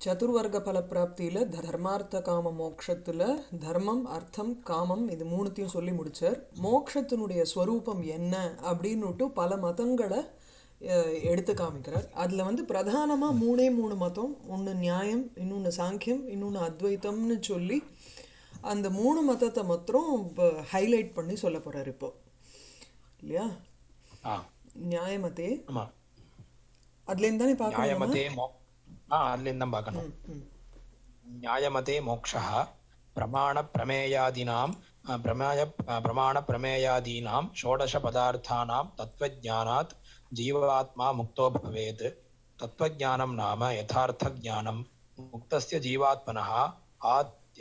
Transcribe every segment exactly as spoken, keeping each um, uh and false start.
சதுர்வர்க்க பல பிராப்தியில் தர்மார்த்த காம மோக்ஷத்தில் தர்மம் அர்த்தம் காமம் இது மூணுத்தையும் சொல்லி முடிச்சார். மோக்ஷத்தினுடைய ஸ்வரூபம் என்ன அப்படின்னுட்டு பல மதங்களை அஹ், எடுத்து காமிக்கிறார். அதில் வந்து பிரதானமாக மூணே மூணு மதம், ஒன்று நியாயம், இன்னொன்று சாங்கியம், இன்னொன்று அத்வைத்தம்னு சொல்லி அந்த மூணு மதத்தை மாத்திரம் ஹைலைட் பண்ணி சொல்ல போகிறார் இப்போ, இல்லையா? ஆ நியாயமதே ஆமா அதுலேருந்து தானே பார்க்கணும் நம்ம. நியாயமதே மோ ஆ அதுலேருந்து தான் பார்க்கணும். ம் ம் न्यायमते मोक्षः प्रमाणप्रमेयादीनां अ, प्रमेय अ, प्रमाणप्रमेयादीनां षोडशपदार्थानां तत्त्वज्ञानात् जीवात्मा मुक्तो भवेत्. तत्त्वज्ञानं नाम यथार्थज्ञानं मुक्तस्य जीवात्मनः आत्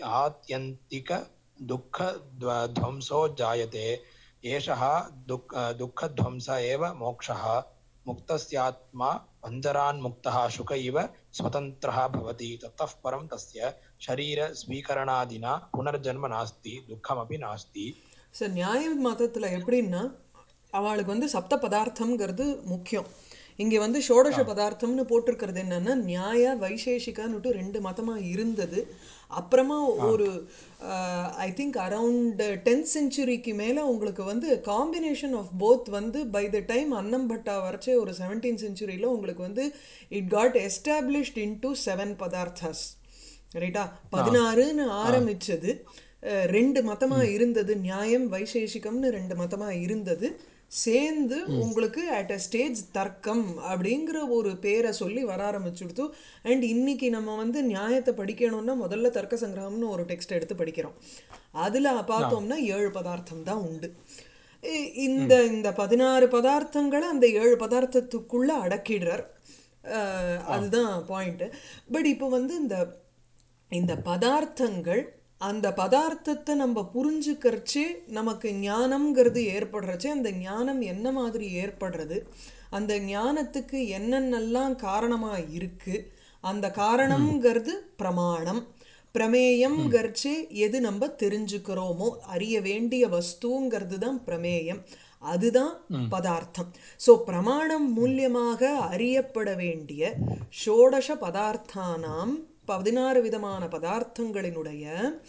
आत्यन्तिकदुःखध्वंसो जायते. एषः दुःख दुःखध्वंस एव मोक्षः. मुक्तस्यात्मा पञ्जरान्मुक्तः शुक इव स्वतन्त्रः भवति. ततः परं तस्य शरीरस्वीकरणादिना पुनर्जन्म नास्ति, दुःखमपि नास्ति. சார் நியாய மதத்தில் எப்படின்னா அவளுக்கு வந்து சப்த பதார்த்தம்ங்கிறது முக்கியம். இங்கே வந்து ஷோடச ஆ பதார்த்தம்னு போட்டிருக்கிறது என்னன்னா நியாய வைசேஷிகான்னுட்டு ரெண்டு மதமாக இருந்தது. அப்புறமா ஆ ஒரு ஐ திங்க் அரவுண்ட் டென்த் செஞ்சுரிக்கு மேலே உங்களுக்கு வந்து காம்பினேஷன் ஆஃப் போத் வந்து பை த டைம் அன்னம் பட்டா வரைச்சே ஒரு செவன்டீன் செஞ்சுரியில் உங்களுக்கு வந்து it got established in to seven பதார்த்தாஸ், ரைட்டா? ஆ பதினாறுன்னு ஆ ஆரம்பிச்சது. அஹ், ரெண்டு மதமாக ம் இருந்தது, நியாயம் வைசேஷிகம்னு ரெண்டு மதமாக இருந்தது. சேர்ந்து ம் உங்களுக்கு அட் அ ஸ்டேஜ் தர்க்கம் அப்படிங்கிற ஒரு பேரை சொல்லி வர ஆரம்பிச்சுடுத்து. அண்ட் இன்னைக்கு நம்ம வந்து நியாயத்தை படிக்கணும்னா முதல்ல தர்க்க சங்கிரகம்னு ஒரு டெக்ஸ்ட் எடுத்து படிக்கிறோம். அதில் ஆ பார்த்தோம்னா ஏழு பதார்த்தம் தான் உண்டு. இ- இந்த ம் இந்த பதினாறு பதார்த்தங்களை அந்த ஏழு பதார்த்தத்துக்குள்ள அடக்கிடுறார். அஹ், ஆ அதுதான் பாயிண்ட்டு. பட் இப்போ வந்து இந்த இந்த பதார்த்தங்கள், அந்த பதார்த்தத்தை நம்ம புரிஞ்சுக்கிறச்சே நமக்கு ஞானம்ங்கிறது ஏற்படுறச்சே அந்த ஞானம் என்ன மாதிரி ஏற்படுறது, அந்த ஞானத்துக்கு என்னென்னலாம் காரணமாக இருக்குது, அந்த ம் காரணம்ங்கிறது பிரமாணம். ம் பிரமேயம்ங்கிறச்சே எது நம்ம தெரிஞ்சுக்கிறோமோ அறிய வேண்டிய வஸ்துங்கிறது தான் பிரமேயம், அதுதான் ம் பதார்த்தம். ஸோ பிரமாணம் மூலியமாக அறியப்பட வேண்டிய ஷோடச பதார்த்தானாம் பதினாறு விதமான பதார்த்தங்களினுடைய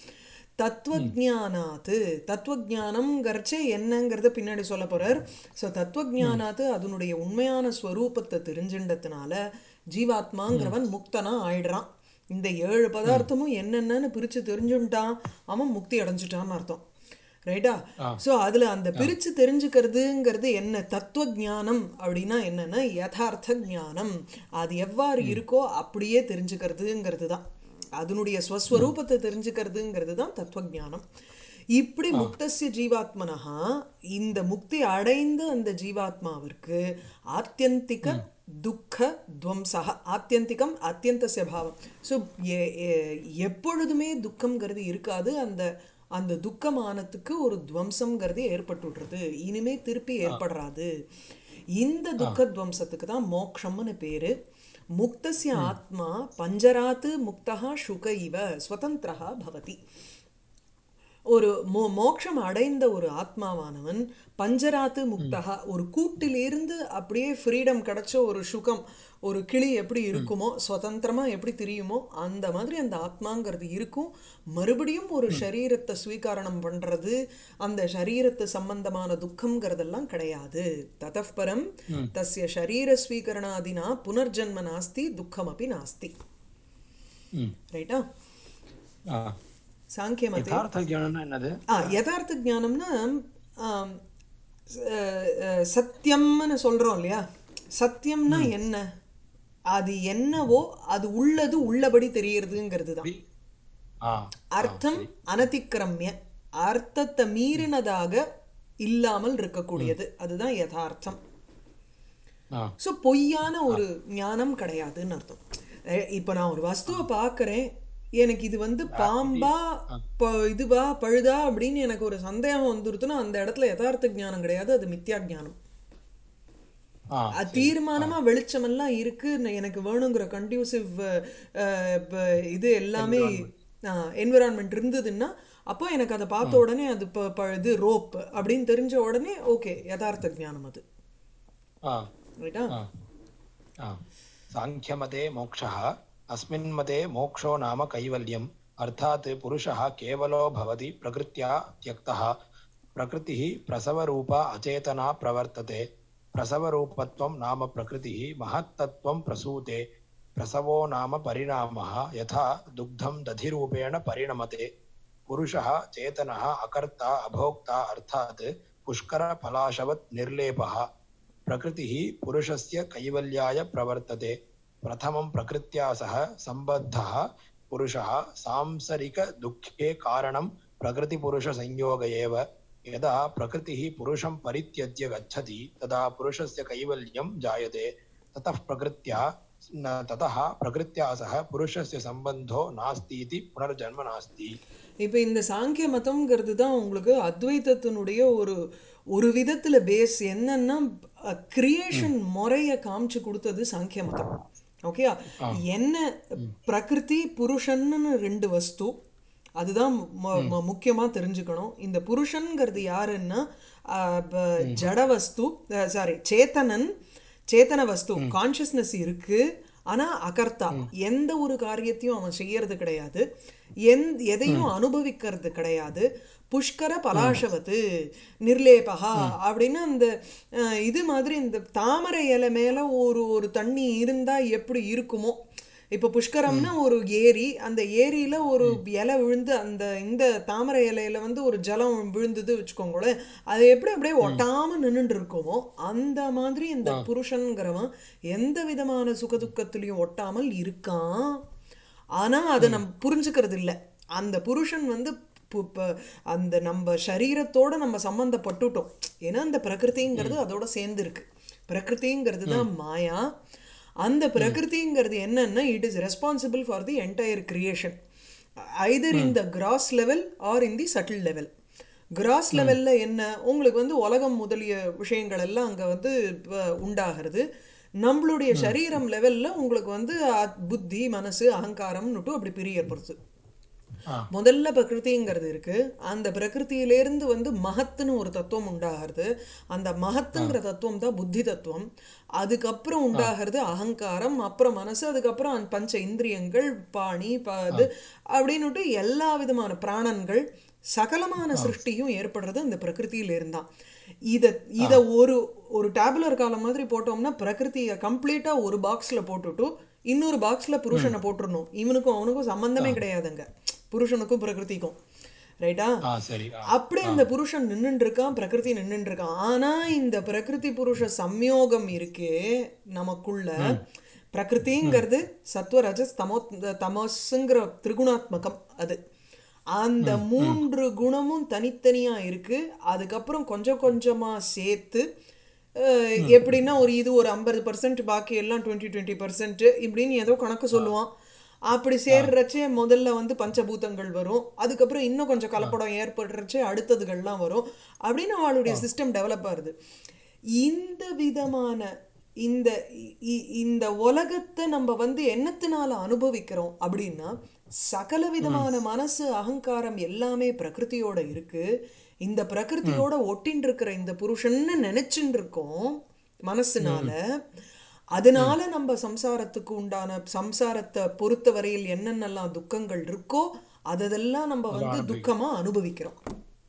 ம் தத்துவஜானாத்து, தத்துவஜானம்ங்கிறச்சே என்னங்கிறத பின்னாடி சொல்ல போறார். ஸோ ம் தத்துவஜானாத்து அதனுடைய உண்மையான ஸ்வரூபத்தை தெரிஞ்சின்றதுனால ம் ஜீவாத்மாங்கிறவன் முக்தனா ஆயிடுறான். இந்த ஏழு ம் பதார்த்தமும் என்னென்னு பிரித்து தெரிஞ்சுட்டான், அவன் முக்தி அடைஞ்சிட்டான்னு அர்த்தம், ரைட்டா? ஆ ஸோ அதில் அந்த ஆ பிரித்து தெரிஞ்சுக்கிறதுங்கிறது என்ன, தத்துவ ஞானம் அப்படின்னா என்னென்னா யதார்த்த ஞானம். அது எவ்வாறு ம் இருக்கோ அப்படியே தெரிஞ்சுக்கிறதுங்கிறது தான், அதனுடைய ம் ஸ்வஸ்வரூபத்தை தெரிஞ்சுக்கிறதுங்கிறது தான் தத்துவ ஞானம். இப்படி ஆ முக்தஸ்ய ஜீவாத்மனஹா, இந்த முக்தி அடைந்த அந்த ஜீவாத்மாவிற்கு ஆத்தியந்திக ம் துக்க துவம்சா, ஆத்தியந்திகம் அத்தியந்தஸ்ய பாவம். ஸோ எப்பொழுதுமே துக்கம்ங்கிறது இருக்காது. அந்த அந்த துக்கமானத்துக்கு ஒரு துவம்சம்ங்கிறது ஏற்பட்டுடுறது, இனிமே திருப்பி ஆ ஏற்படுறாது. இந்த ஆ துக்க துவம்சத்துக்கு தான் மோக்ஷம்னு பேரு. முக்தஸ்ய ம் ஆத்மா பஞ்சராத்து முக்தா சுக இவ ஸ்வதந்திரா பவதி. ஒரு மோ மோட்சம் அடைந்த ஒரு ஆத்மாவானவன் பஞ்சராத்து ம் முக்தகா, ஒரு கூட்டிலிருந்து அப்படியே ஃப்ரீடம் கிடைச்ச ஒரு சுகம், ஒரு கிளி எப்படி ம் இருக்குமோ சுதந்திரமாக எப்படி தெரியுமோ அந்த மாதிரி அந்த ஆத்மாங்கிறது இருக்கும். மறுபடியும் ஒரு ம் சரீரத்தை ஸ்வீகாரணம் பண்ணுறது, அந்த சரீரத்து சம்பந்தமான துக்கம்ங்கிறதெல்லாம் கிடையாது. ததப்பரம் ம் தஸ்ய சரீர ஸ்வீகரணாதினா புனர்ஜன்ம நாஸ்தி துக்கமபி நாஸ்தி, ம் ரைட்டா? ஆ சாங்கியமதே. யதார்த்த ஞானம்னா என்னது? ஆ யதார்த்த ஞானம்னா ஆம், அஹ், அஹ், சத்தியம்னு சொல்கிறோம் இல்லையா? சத்தியம்னா ம் என்ன? அது என்னவோ அது உள்ளது உள்ளபடி தெரியறதுங்கிறது தான். அப்படி ஆ ஆ அர்த்தம் சரி. அனதிக்கிரமிய, அர்த்தத்தை ம் மீறினதாக இல்லாமல் ம் இருக்கக்கூடியது, அதுதான் யதார்த்தம். ஆ ஸோ பொய்யான ஆ ஒரு ஞானம் கிடையாதுன்னு அர்த்தம். அஹ் இப்போ நான் ஒரு ஆ வஸ்துவை பார்க்குறேன், எனக்கு இது வந்து இட் பாம்பா இஸ் ஆ ப இதுவா பழுதா அப்படின்னு எனக்கு ஒரு சந்தேகம் வந்துருதுன்னா அந்த இடத்துல யதார்த்த ஞானம் கிடையாது, அது மித்யா ஞானம். ஆ அது சரி. ஆ தீர்மானமாக வெளிச்சமெல்லாம் இருக்குது, எனக்கு வேணுங்கிற கண்டியூசிவ் இது எல்லாமே என்விரான்மெண்ட். என்விரான்மெண்ட் இருந்ததுன்னா அப்போ எனக்கு அதை ஆ பார்த்த உடனே அது ப ப- இது ரோப் அப்படின்னு தெரிஞ்ச உடனே ஓகே யதார்த்த ஞானம் அது, ஆ ரைட்டா? ஆ ஆ சாங்கியமதே மோக்ஷः अस्मिन् मते मोक्षो नाम कैवल्यम् अर्थात् पुरुषः केवलो भवति प्रकृत्या त्यक्तः प्रकृतिः प्रसवरूपा अचेतना प्रवर्तते प्रसवरूपत्वं नाम प्रकृतिः महत्तत्त्वं प्रसूते प्रसवो नाम परिणामः यथा दुग्धं दधिरूपेण परिणमते पुरुषः चेतनः अकर्ता अभोक्ता अर्थात् पुष्करपलाशवत् निर्लेपः प्रकृतिः पुरुषस्य कैवल्याय प्रवर्तते प्रथमं प्रकृत्या सह सम्बद्धः पुरुषः सांसरिकदुःखे कारणं प्रकृतिपुरुषसंयोग एव यदा प्रकृतिः पुरुषं परित्यज्य गच्छति तदा पुरुषस्य कैवल्यं जायते ततः प्रकृत्या न- ततः प्रकृत्या सह पुरुषस्य सम्बन्धो नास्ति इति पुनर्जन्म नास्ति இப்போ இந்த சாங்கிய மதம்ங்கிறது தான் உங்களுக்கு அத்வைதத்தினுடைய ஒரு ஒரு விதத்தில் பேஸ் என்னன்னா கிரியேஷன் முறையை காமிச்சு கொடுத்தது சாங்கிய மதம். ஓகே, ஆ என்ன ம் பிரகிருதி புருஷன்னு ரெண்டு வஸ்து, அதுதான் மு- ம் மு- முக்கியமா தெரிஞ்சுக்கணும். இந்த புருஷன்கிறது யாருன்னா அஹ், ப- ம் ஜட வஸ்து, சாரி சேத்தனன், சேத்தன வஸ்து, ம் கான்ஷியஸ்னஸ் இருக்கு. ஆனா அகர்த்தா, ம் எந்த ஒரு காரியத்தையும் அவன் செய்யறது கிடையாது, எந் எதையும் ம் அனுபவிக்கிறது கிடையாது. புஷ்கர ம் பலாசவத்து நிர்லேபகா ம் அப்படின்னா அந்த அஹ், இது மாதிரி இந்த தாமரை இலை மேல ஒரு ஒரு தண்ணி இருந்தா எப்படி இருக்குமோ, இப்போ புஷ்கரம்னா ம் ஒரு ஏரி, அந்த ஏரியில ஒரு ம் இலை விழுந்து அந்த இந்த தாமரை இலையில வந்து ஒரு ஜலம் விழுந்தது வச்சுக்கோங்களேன், அது எப்படி அப்படியே ம் ஒட்டாம நின்றுட்டு இருக்குமோ அந்த மாதிரி இந்த ஆ புருஷன்கிறவன் எந்த விதமான சுகதுக்கத்திலையும் ஒட்டாமல் இருக்கான். ஆனா அதை ம் நம்ம புரிஞ்சுக்கிறது இல்லை. அந்த புருஷன் வந்து பு- ப- அந்த நம்ம சரீரத்தோட நம்ம சம்பந்தப்பட்டுட்டோம். ஏன்னா அந்த பிரகிருதிங்கிறது ம் அதோட சேர்ந்து இருக்கு. பிரகிருதிங்கிறது ம் தான் மாயா. அந்த ம் பிரகிருதிங்கிறது என்னன்னா it is responsible for the entire creation, either in hmm the gross level or in the subtle level. Gross ம் லெவல்ல என்ன, உங்களுக்கு வந்து உலகம் முதலிய விஷயங்கள் எல்லாம் அங்க வந்து அஹ், உண்டாகிறது. நம்மளுடைய ம் சரீரம் லெவல்ல உங்களுக்கு வந்து அஹ், புத்தி மனசு அகங்காரம்னுட்டு அப்படி பிரியப்படுறது. ஆ முதல்ல பிரகிருதிங்கிறது இருக்கு. அந்த பிரகிருதியிலேருந்து வந்து மகத்துன்னு ஒரு தத்துவம் உண்டாகிறது. அந்த ஆ மகத்துங்கிற தத்துவம் தான் புத்தி தத்துவம். அதுக்கப்புறம் ஆ உண்டாகிறது அகங்காரம், அப்புறம் மனசு, அதுக்கப்புறம் அந்த பஞ்ச இந்திரியங்கள், பாணி ப ஆ இது அப்படின்னுட்டு எல்லா விதமான பிராணன்கள், சகலமான ஆ சிருஷ்டியும் ஏற்படுறது அந்த பிரகிருதியிலேருந்து தான். இதை ஆ இதை ஒரு ஒரு டேபுலர் காலம் மாதிரி போட்டோம்னா பிரகிருதியை கம்ப்ளீட்டாக ஒரு பாக்ஸில் போட்டுட்டு இன்னொரு பாக்ஸில் ம் புருஷனை போட்டுடணும். இவனுக்கும் அவனுக்கும் ஆ சம்பந்தமே கிடையாதுங்க, புருஷனுக்கும் பிரகிருதிக்கும். ரைட்டா? ஆ சரி ஆ அப்படி ஆ அந்த புருஷன் நின்னுட்டு இருக்கான், பிரகிருதி நின்னுட்டு இருக்கான். ஆனா இந்த பிரகிருதி புருஷ சம்யோகம் இருக்கே நமக்குள்ள, ம் ம் பிரகிருதிங்கிறது சத்வ ரஜஸ் தமோ தமசுங்கிற திரிகுணாத்மகம் அது. அந்த ம் ம் மூன்று குணமும் தனித்தனியா இருக்கு. அதுக்கப்புறம் கொஞ்சம் கொஞ்சமா சேர்த்து அஹ், ம் எப்படின்னா ஒரு இது ஒரு ஐம்பது பர்சன்ட், பாக்கி எல்லாம் டுவெண்ட்டி டுவெண்ட்டி பர்சன்ட் இப்படின்னு ஏதோ கணக்கு ஆ சொல்லுவான். அப்படி ஆ சேர்றச்சே முதல்ல வந்து பஞ்சபூதங்கள் வரும், அதுக்கப்புறம் இன்னும் கொஞ்சம் ஆ கலப்படம் ஏற்படுறச்சே அடுத்ததுகள்லாம் வரும். அப்படின்னு அவளுடைய ஆ சிஸ்டம் டெவலப் ஆகுது. இந்த விதமான இந்த இ- இ- இந்த உலகத்தை நம்ம வந்து என்னத்தினால அனுபவிக்கிறோம் அப்படின்னா, சகல ம் விதமான மனசு அகங்காரம் எல்லாமே பிரகிருதியோட இருக்கு. இந்த ம் பிரகிருதியோட ஒட்டின்னு இருக்கிற இந்த புருஷன்னு நினைச்சுட்டு இருக்கோம் மனசுனால. ம் ம் அதனால நம்ம சம்சாரத்துக்கு உண்டான சம்சாரத்தை பொறுத்த வரையில் என்னென்னலாம் துக்கங்கள் இருக்கோ அதெல்லாம் நம்ம அதான் வந்து அனுபவிக்கிறோம் துக்கமா அனுபவிக்கிறோம்.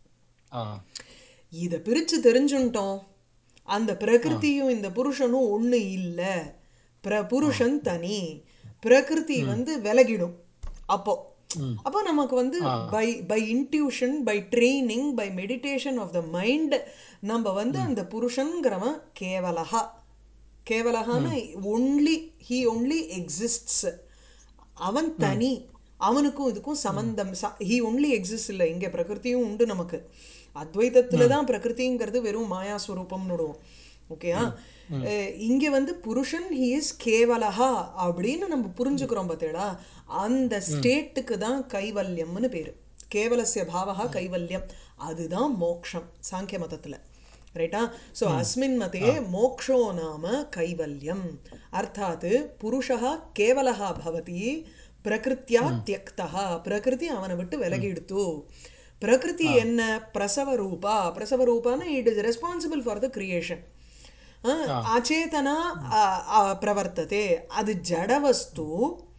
ஆ இதை பிரிச்சு தெரிஞ்சுட்டோம். அந்த ஆ பிரகிருதியும் இந்த புருஷனும் ஒண்ணு இல்ல, பிர ஆ புருஷன் தனி, பிரகிருதி ம் வந்து விலகிடும். அப்போ ம் அப்போ நமக்கு வந்து uh by by intuition, by training, by meditation of the mind நம்ம வந்து ம் அந்த புருஷன்கிறவன் கேவலஹா, கேவலஹான ம் ஒன்லி ஹீ ஒன்லி எக்ஸிஸ்ட்ஸ், அவன் ம் தனி, அவனுக்கும் இதுக்கும் ம் சம்பந்தம். ஹீ ஒன்லி எக்ஸிஸ்ட் இல்லை, இங்கே பிரகிருதியும் உண்டு நமக்கு. அத்வைதத்தில் ம் தான் பிரகிருதிங்கிறது வெறும் மாயாஸ்வரூபம்னு விடுவோம். ஓகேயா? ம் ம் இங்கே வந்து புருஷன் ஹி இஸ் கேவலஹா அப்படின்னு நம்ம புரிஞ்சுக்கிறோம் பார்த்தேடா. அந்த ம் ஸ்டேட்டுக்கு தான் கைவல்யம்னு பேர். கேவலசிய பாவகா கைவல்யம், அதுதான் மோக்ஷம் சாங்கிய மதத்தில். ரைட்டா? ஸோ ம் அஸ்மின் மதே ஆ மோக்ஷோ நாம கைவல்யம் அர்த்தாத் புருஷः கேவலः பவதி பிரகிருத்தியா ம் தியக்தா, பிரகிருதி அவனை விட்டு ம் விலகிடுத்து. பிரகிருதி ஆ என்ன, பிரசவ ரூபா, பிரசவ ரூபான it is responsible for the creation. ஆ அச்சேதனா ம் அ, அ, பிரவர்த்ததே, அது ஜடவஸ்து.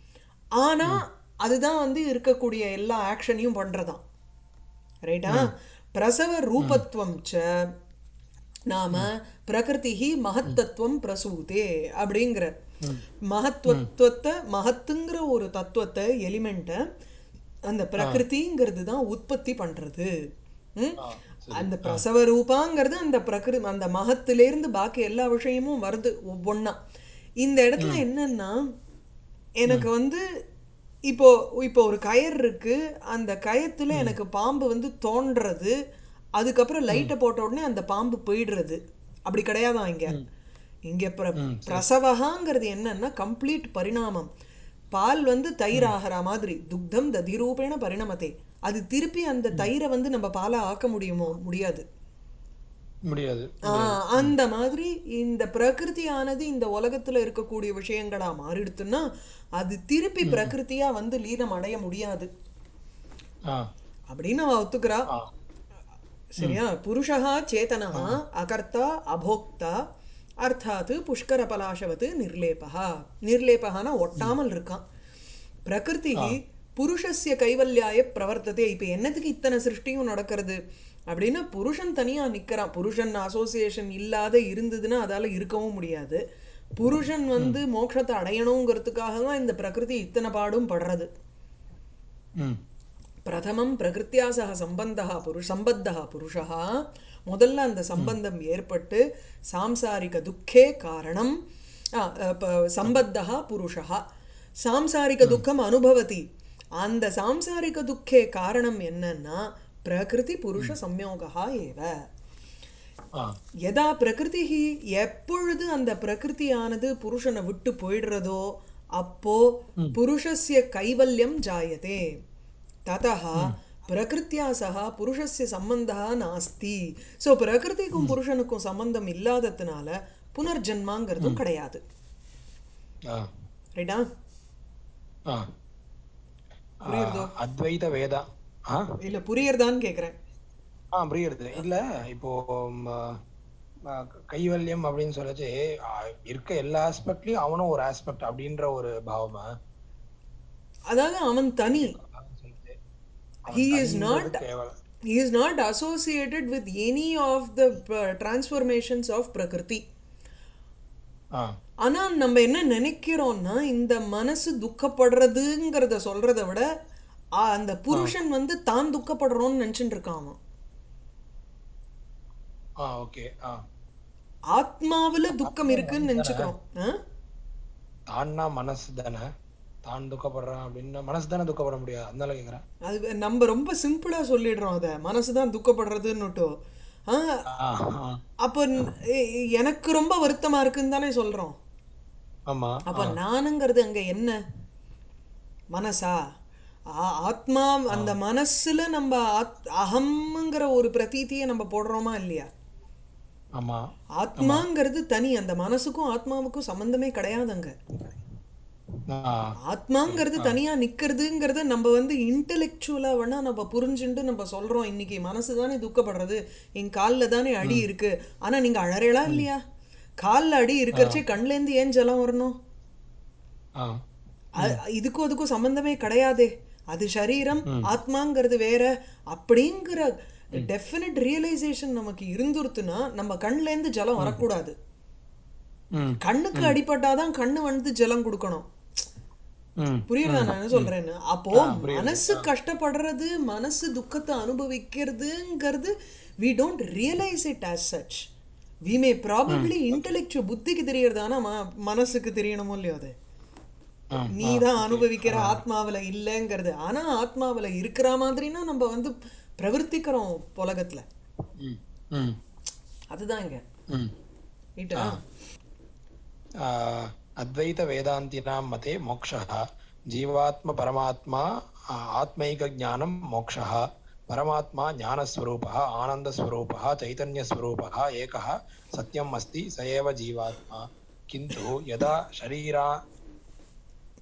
ஆனா அதுதான் வந்து இருக்கக்கூடிய எல்லா ஆக்ஷனையும் பண்றதாம். ரைட்டா? பிரசவ ரூபத்துவம் ச நாம பிரகிருதி மகத்தத்துவம் பிரசூதே அப்படிங்கிற மகத்துவத்தை மகத்துங்கிற ஒரு தத்துவத்தை எலிமெண்ட்டை அந்த பிரகிருதிங்கிறது தான் உற்பத்தி பண்றது. ம்? ஆ சரி அந்த ஆ பிரசவ ரூபாங்கிறது அந்த பிரகிரு அந்த மகத்திலேருந்து பாக்கி எல்லா விஷயமும் வருது ஒவ்வொன்னா. இந்த இடத்துல ம் என்னன்னா எனக்கு ம் வந்து இப்போ இப்போ ஒரு கயர் இருக்கு, அந்த கயத்துல ம் எனக்கு பாம்பு வந்து தோன்றது, அதுக்கப்புறம் ம் லைட்டை போட்ட உடனே அந்த பாம்பு போயிடுறது. அப்படி கிடையாதான் இங்க. ம் இங்க பிர ம் சரி பிரசவகாங்கிறது என்னன்னா கம்ப்ளீட் பரிணாமம். பால் வந்து தயிர் ம் ஆகிற மாதிரி துக்தம் ததிரூபேண பரிணமதே. அது திருப்பி அந்த ம் தயிரை வந்து நம்ம பாலா ஆக்க முடியுமோ? முடியாது. முடியாது ஆ, முடியாது ம் அந்த மாதிரி இந்த பிரகிருதியானது இந்த உலகத்துல இருக்கக்கூடிய விஷயங்களா மாறிடுத்துன்னா அது திருப்பி ம் ம். பிரகிருதியா வந்து லீனம் அடைய முடியாது ஆ அப்படின்னு அவ ஒத்துக்கிறா. ஆ ம் சரியா? புருஷா சேதனா ஆ அகர்த்தா அபோக்தா அர்த்தாத் புஷ்கர பலாசவத்து நிர்லேபா. நிர்லேபகானா ம் ஒட்டாமல் இருக்கான். பிரகிருதி ஆ புருஷஸ்ய கைவல்யாய பிரவர்த்ததே. இப்போ என்னத்துக்கு இத்தனை சிருஷ்டியும் நடக்கிறது அப்படின்னா புருஷன் தனியா நிக்கிறான். புருஷன் அசோசியேஷன் இல்லாத இருந்ததுன்னா அதால இருக்கவும் முடியாது. புருஷன் ம் வந்து மோட்சத்தை அடையணுங்கிறதுக்காக தான் இந்த பிரகிருதி இத்தனை பாடும் படுறது. ம் பிரதமம் பிரகிருத்தியா சக சம்பந்தா புருஷ சம்பத்தா புருஷா. முதல்ல அந்த ம் சம்பந்தம் ஏற்பட்டு சாம்சாரிக துக்கே காரணம். ஆ, ப- சம்பத்தா புருஷா சாம்சாரிக ம் துக்கம் அனுபவதி. அந்த சாம்சாரிக துக்கே காரணம் என்னன்னா பிரகிருதி புருஷ ம் சம்யோகா ஏவ. ஆ யதா பிரகிருதி, எப்பொழுது அந்த பிரகிருதியானது புருஷனை விட்டு போயிடுறதோ அப்போ ம் புருஷஸ்ய கைவல்யம் ஜாயதே. ததः ம் பிரகிருத்தியா சக புருஷஸ்ய சம்பந்தா நாஸ்தி. ஸோ பிரகிருதிக்கும் ம் புருஷனுக்கும் சம்பந்தம் இல்லாததுனால புனர்ஜன்மாங்கிறதும் ம் கிடையாது. ஆ ரைட்டா? ஆ ஆ, புரியுறதோ? அத்வைத வேதா ஆ இல்லை புரியுறதான்னு கேட்குறேன். ஆ புரியுது இல்ல இப்போ ம, ம, கைவல்யம் அப்படின்னு சொல்லச்சு ஆ, இருக்க எல்லா ஆஸ்பெக்ட்லயும் அவனும் ஒரு ஆஸ்பெக்ட் அப்படின்ற ஒரு பாவமா அதாவது அவன் தனி. அதான் சொல்லுது he அவன் is தனின்றது not கேவலம் he is not associated with any of the uh, transformations of prakriti. ஆ ஆனா நம்ம என்ன நினைக்கிறோம்னா இந்த மனசு துக்கப்படுறதுங்கிறத சொல்றதை விட ஆ, அந்த ஆ புருஷன் வந்து தான் துக்கப்படுறோம்னு நினைச்சுட்டு இருக்கான் அவன். ஆ ஓகே ஆ ஆத்மாவுல துக்கம் தான்னா இருக்குன்னு மனசு தானே நினைச்சுக்கிறோம். ஆ? தான்னா மனசு தானே தான் துக்கப்படுறான் அப்படின்னா மனசு தானே துக்கப்பட முடியாது அதனால கேக்குறேன் அது நம்ம ரொம்ப சிம்பிளா சொல்லிடுறோம், அதை மனசுதான் துக்கப்படுறதுன்னுட்டோ. ஆ, ஆ ஆ அப்போ ந- எ- எனக்கு ரொம்ப வருத்தமா இருக்குன்னு தானே சொல்றோம். ஆமா அப்ப ஆ நானுங்கிறது அங்க என்ன? மனசா? ஆ- ஆத்மா. ஆ அந்த மனசுல நம்ம ஆத்- அகம்ங்கிற ஒரு பிரதீதியை நம்ம போடுறோமா இல்லையா? ஆமா ஆமா ஆத்மாங்கிறது தனி, அந்த மனசுக்கும் ஆத்மாவுக்கும் சம்பந்தமே கிடையாதுங்க. ஆ ஓகே ஆத்மாங்கிறது ஆ தனியா நிக்கிறதுங்கிறத நம்ம வந்து இன்டெலெக்சுவலா வேணா நம்ம புரிஞ்சுட்டு நம்ம சொல்றோம் இன்னைக்கு மனசு தானே துக்கப்படுறது, என் காலில் தானே அடி ம் இருக்கு. ஆனா நீங்க அழறேளா ம் இல்லையா? காலில் அடி ஆ இருக்கிறச்சே கண்லேருந்து ஏன் ஜலம் வரணும்? ஆ அ- ம் இதுக்கும் அதுக்கும் சம்பந்தமே கிடையாதே. அது சரீரம், ம் ஆத்மாங்கிறது வேற. அப்படிங்கிற ம் டெஃபினட் ரியலைசேஷன் நமக்கு இருந்துருத்துனா நம்ம கண்லேருந்து ஜலம் ம் வரக்கூடாது. ம் கண்ணுக்கு ம் அடிபட்டாதான் கண்ணு வந்து ஜலம் கொடுக்கணும். ம் புரியுறதா ம் நான் என்ன ம் சொல்றேன்னு? அப்போ ஆ புரியுது மனசு ஆ கஷ்டப்படுறது, மனசு துக்கத்தை அனுபவிக்கிறதுங்கிறது we don't realize it as such. we may ம் probably ஓகே intellectual புத்திக்கு தெரியறது, ஆனா ம- மனசுக்கு தெரியணுமோ இல்லையோ அது. ஆ நீ ஆ தான் ஓகே அனுபவிக்கிற ஆ ஆத்மாவில் இல்லைங்கிறது. ஆனா ஆத்மாவில் இருக்கிற மாதிரினா நம்ம வந்து பிரவர்த்திக்கிறோம் உலகத்துல. ம் ம் அதுதான் இங்க. ம் ரைட்டா? ஆ आ, अद्वैतवेदान्तिनां मते मोक्षः जीवात्मपरमात्मा आ, आत्मैकज्ञानं मोक्षः परमात्मा ज्ञानस्वरूपः आनन्दस्वरूपः चैतन्यस्वरूपः एकः सत्यम् अस्ति स एव जीवात्मा किन्तु यदा शरीरा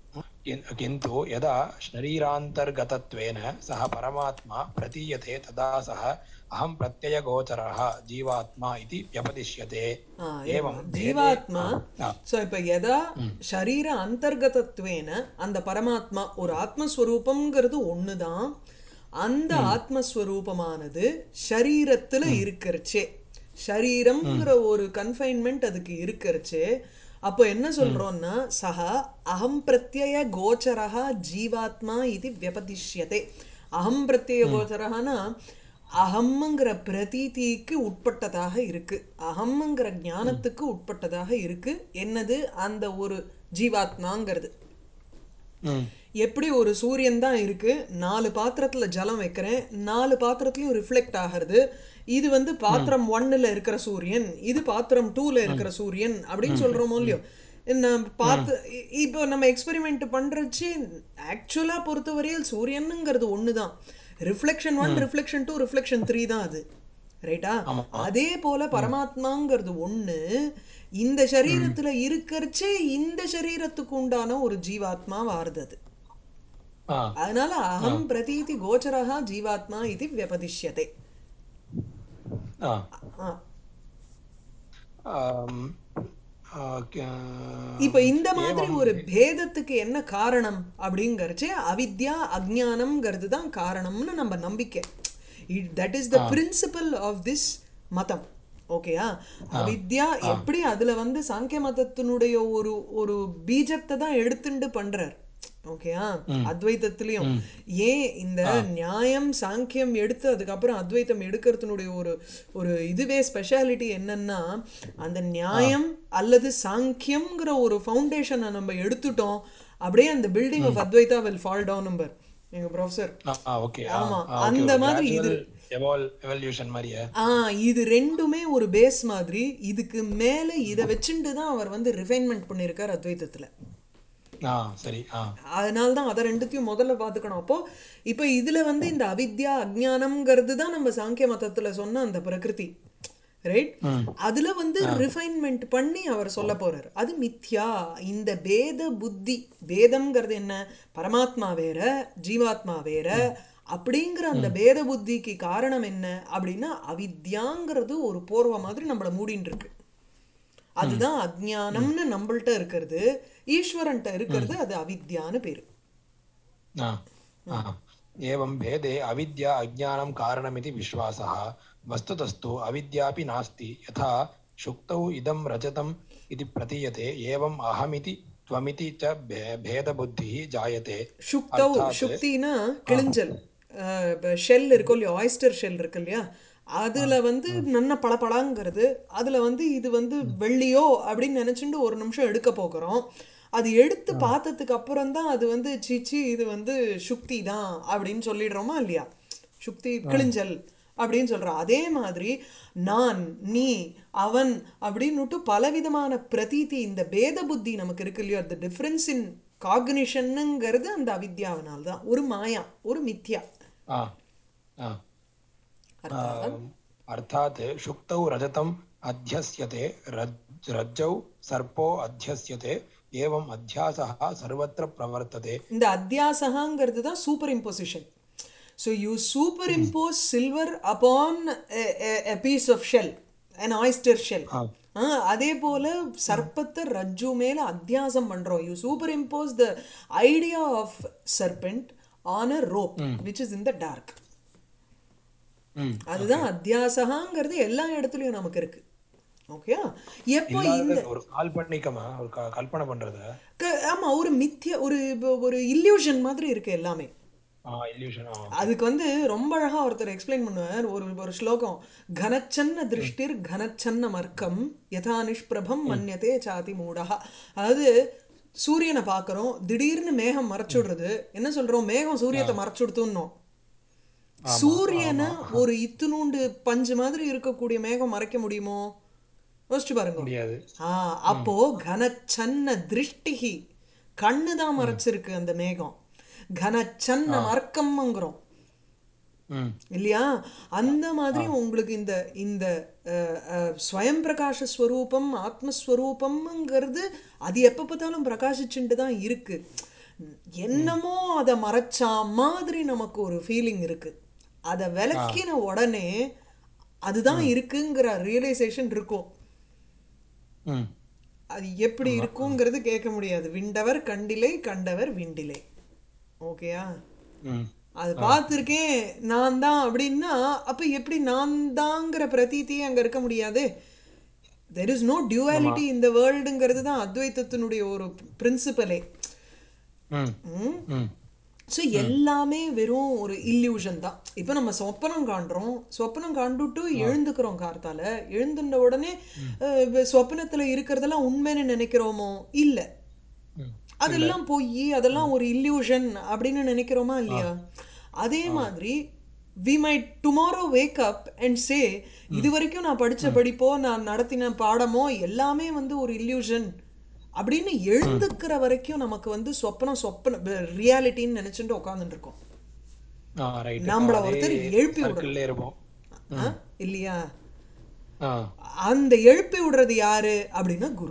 किन्- किन्तु यदा शरीरान्तर्गतत्वेन सः परमात्मा प्रतीयते तदा सः अहं प्रत्ययगोचरः जीवात्मा इति व्यपदिश्यते ஆ, एवं ஏவம் भेदे ஜீவாத்மா. आ, आ, ஸோ இப்போ எதா ம், ஷரீர அந்தர்கதத்வேன அந்த பரமாத்மா ஒரு ஆத்மஸ்வரூபம்ங்கிறது ஒன்று தான். அந்த ம், ஆத்மஸ்வரூபமானது ஷரீரத்தில் ம், இருக்கிறச்சே, ம், ஷரீரம்ங்கிற ஒரு கன்ஃபைன்மெண்ட் அதுக்கு இருக்கிறச்சே, அப்போ என்ன ம், சொல்கிறோன்னா சஹ அகம் பிரத்யய கோச்சரா ஜீவாத்மா இது வியபதிஷ்யதே. அகம் பிரத்யய ம், கோச்சரஹானா அகம்ங்கிற பிரதீதிக்கு உட்பட்டதாக இருக்கு, அகம்ங்கிற ம், ஞானத்துக்கு உட்பட்டதாக இருக்கு. என்னது அந்த ஒரு ஜீவாத்மாங்கிறது. ம், எப்படி ஒரு சூரியன் தான் இருக்கு, நாலு பாத்திரத்தில் ஜலம் வைக்கிறேன், நாலு பாத்திரத்துலையும் ரிஃப்ளெக்ட் ஆகிறது. இது வந்து ம், பாத்திரம் ஒன்னில் இருக்கிற சூரியன், இது பாத்திரம் டூவில் ம், இருக்கிற சூரியன் அப்படின்னு ம், சொல்கிறோமோ ம், இல்லையோ. நான் ம், பார்த்து இ- இப்போ நம்ம எக்ஸ்பெரிமெண்ட் பண்ணுறச்சு ஆக்சுவலாக பொறுத்தவரையில் சூரியனுங்கிறது ஒன்று தான். ரிஃப்ளெக்ஷன் ஒன், ம். ரிஃப்ளெக்ஷன் டூ, ரிஃப்ளெக்ஷன் த்ரீ தான் அது. ரைட்டா? ஆமா. அதே போல ம், பரமாத்மாங்கிறது ஒன்று. இந்த ம், சரீரத்தில் இருக்கிறச்சே இந்த சரீரத்துக்கு உண்டான ஒரு ஜீவாத்மா வாருது. ஆ, அதனால ஆ, அகம் பிரதீதி கோச்சரஹா ஜீவாத்மா இது வியபதிஷ்யதே. ஆ. ஆ. ஆம், ஆ, இப்போ க- இந்த மாதிரி ஏவம் ஒரு பேதத்துக்கு என்ன காரணம் அப்படிங்கறச்சே அவித்யா அஜ்ஞானம்ங்கிறது தான் காரணம்னு நம்ம நம்பிக்கை. That is the uh, principle of this மதம். ஓகேயா? ஆ, அவித்யா ஆ, எப்படி அதுல வந்து சாங்கிய மதத்தினுடைய ஒரு ஒரு பீஜத்தை தான் எடுத்துண்டு பண்றார். ஓகேயா? ம், அத்வைதத்திலையும் ம், ஏன் இந்த ஆ, நியாயம் சாங்கியம் எடுத்து அதுக்கப்புறம் அத்வைத்தம் எடுக்கிறதுனுடைய ஒரு ஒரு இதுவே ஸ்பெஷாலிட்டி என்னன்னா, அந்த ஆ, நியாயம் அல்லது சாங்கியம்ங்கிற ஒரு ஃபவுண்டேஷனை நம்ம எடுத்துட்டோம், அப்படியே அந்த building hmm, of Advaita will fall down number எங்க ப்ரொஃபசர். ஆ, ஓகே, ஆ, ஆமா, ஆ, ஓகே, அந்த ஒரு மாதிரி இது. கிராஜுவல் எவால் எவல்யூஷன் மாதிரியே. ஆ, இது ரெண்டுமே ஒரு பேஸ் மாதிரி. இதுக்கு மேலே இதை வச்சுட்டு தான் அவர் வந்து ரிஃபைன்மெண்ட் பண்ணியிருக்கார் அத்வைதத்தில். ஆ, சரி, ஆ, அதனால தான் அதை ரெண்டுத்தையும் முதல்ல பார்த்துக்கணும். அப்போ இப்போ இதில் வந்து இந்த அவித்யா அஜ்ஞானம்ங்கிறது தான் நம்ம சாங்கிய மதத்தில் சொன்ன அந்த பிரகிருதி. ரைட்? ம், அதில் வந்து ஆ, ரிஃபைன்மெண்ட் பண்ணி அவர் சொல்ல போறார். அது மித்யா. இந்த பேத புத்தி, பேதம்ங்கிறது என்ன, பரமாத்மா வேற ஜீவாத்மா வேற ம், அப்படிங்கிற அந்த ம், பேத புத்திக்கு காரணம் என்ன அப்படின்னா அவித்யாங்கிறது ஒரு போர்வை மாதிரி நம்மளை மூடின்னு இருக்கு. ம், அதுதான் ம், அஜ்ஞானம்னு நம்மள்ட்ட இருக்கிறது. ஈஸ்வரன்ட்ட ம், இருக்கிறது அது அவித்யான்னு பேரு. ஆ, ஆ. एवं भेदे अविद्या अज्ञानं कारणमिति विश्वासः वस्तुतस्तु अविद्यापि नास्ति यथा शुक्तौ इदं रजतम् इति प्रतीयते एवम् अहमिति त्वमिति च भे- भेदबुद्धिः जायते சுக்தௌ, अर्थात् சுக்தினா आ, கிளிஞ்சல், ஷெல் இருக்கும் இல்லையா, ஆயிஸ்டர் ஷெல் இருக்கு இல்லையா, आ, அதில் வந்து आ, நல்ல பளபளங்கிறது. அதில் வந்து இது வந்து வெள்ளியோ அப்படின்னு நினச்சிட்டு ஒரு நிமிஷம் எடுக்க போகிறோம். அது எடுத்து आ, பார்த்ததுக்கு அப்புறம் தான் அது வந்து சீச்சி இது வந்து சுக்தி தான் அப்படின்னு சொல்லிடுறோமா இல்லையா. சுக்தி आ, கிளிஞ்சல் அப்படின்னு சொல்கிறோம். அதே மாதிரி நான், நீ, அவன் அப்படின்னுட்டு பலவிதமான பிரதீதி, இந்த பேத புத்தி நமக்கு இருக்கு இல்லையோ, அந்த டிஃப்ரென்ஸ் இன் காக்னிஷனுங்கிறது அந்த அவித்யாவினால் தான். ஒரு மாயா, ஒரு மித்யா. आ, आ, அர்த்தாத் आम्, अर्थात् शुक्तौ रजतम् अध्यस्यते रज् रज्जौ सर्पो अध्यस्यते एवम् अध्यासः सर्वत्र प्रवर्तते இந்த அத்தியாசகாங்கிறது தான் superimposition. So you super hmm, impose silver upon a piece of shell, an oyster shell. ஆ, அதே போல ம், சர்ப்பத்தை ரஜ்ஜு மேல அத்தியாசம் பண்றோம். You superimpose the idea of serpent on a rope hmm, which is in the dark. Hmm, okay. அதுதான் அத்தியாசகாங்கிறது எல்லா இடத்துலையும் நமக்கு இருக்கு. ஓகே? எப்போ இந்த இல்லாதது ஒரு கால்பனிக்கமா ஒரு க- கற்பனை பண்றது. க- ஆமா, ஒரு மித்ய, ஒரு ஒரு இல்லியூஷன் மாதிரி இருக்கு எல்லாமே. ஆ, இல்யூஷன். ஆ, ஓகே. அதுக்கு வந்து ரொம்ப அழகா ஒருத்தர் எக்ஸ்பிளைன் பண்ணுவார். ஒரு ஒரு ஸ்லோகம், கனச்சன்ன ம், திருஷ்டிர் கனச்சன்ன மர்க்கம் யதா நிஷ்பிரபம் ம், மன்யதே சாதி மூடஹா. அதாவது சூரியனை பார்க்குறோம், திடீர்னு மேகம் ம். மறைச்சுடுறது. என்ன சொல்றோம், மேகம் ஆ, சூரியத்தை மறைச்சுடுத்துன்னோம். ஆமா, சூரியனை ஆமா. ஒரு இத்துணூண்டு பஞ்சு மாதிரி இருக்கக்கூடிய மேகம் மறைக்க முடியுமோ? யோசிச்சு பாருங்க. முடியாது. ஆ, ம், அப்போ கனச்சன்ன திருஷ்டிகி, கண்ணு தான் ம், மறைச்சிருக்கு அந்த மேகம். கனச்சன்ன ஆ, மர்க்கம்ங்கிறோம் ம், இல்லையா. ஆ, அந்த ஆ, மாதிரி உங்களுக்கு இந்த இந்த அஹ், அஹ், ஸ்வயம் பிரகாஷ ஸ்வரூபம் ஆத்மஸ்வரூபம்ங்கிறது அது எப்போ பார்த்தாலும் பிரகாசிச்சுட்டு தான் இருக்கு. ம். என்னமோ அதை மறைச்சா மாதிரி நமக்கு ஒரு ஃபீலிங் இருக்கு. அதை ஆ. விளக்கின உடனே அதுதான் ம். இருக்குங்கிற ரியலைசேஷன் இருக்கும். ம். அது எப்படி ஆமா. ம். இருக்குங்கிறது கேட்க முடியாது. விண்டவர் கண்டிலை கண்டவர் விண்டிலை. ஓகேயா? ம். அது ஆ. பார்த்துருக்கேன் நான் தான் அப்படின்னா அப்போ எப்படி நான் தாங்கிற பிரதீத்தியே அங்கே இருக்க முடியாது. தெர் இஸ் நோ ஆமா. டியூவாலிட்டி இந்த வேர்ல்டுங்கிறது தான் அத்வைத்தத்தினுடைய ஒரு பிரின்சிபலே. ம். ம். ஸோ ம். எல்லாமே வெறும் ஒரு இல்லியூஷன் தான். இப்போ நம்ம சொப்பனம் காண்றோம், சொப்பனம் காண்டுட்டு ஆ. எழுந்துக்கிறோம் கார்த்தால, எழுந்துட்ட உடனே ம். சொப்பனத்தில் இருக்கிறதெல்லாம் உண்மைன்னு நினைக்கிறோமோ? இல்லை, ம். இல்ல. அதெல்லாம் பொய், ம். அதெல்லாம் ஒரு இல்லியூஷன் அப்படின்னு நினைக்கிறோமா ஆ. இல்லையா? அதே ஆ. மாதிரி we might tomorrow wake up and say, இது ம். வரைக்கும் நான் படித்த ம். படிப்போ நான் நடத்தின பாடமோ எல்லாமே வந்து ஒரு இல்லியூஷன் அப்படின்னு ம். எழுந்துக்கிற வரைக்கும் நமக்கு வந்து சொப்பனம் சொப்பன ரியாலிட்டின்னு நினச்சிட்டு உட்காந்துட்டு இருக்கோம். ஆ, ரைட்டு. நம்மளை அதே ஒருத்தர் எழுப்பி விடணும். சர்க்கிள்ல இருப்போம். ஆ ம். இல்லையா? ஆ. அந்த எழுப்பி விடுறது யாரு அப்படின்னா குரு.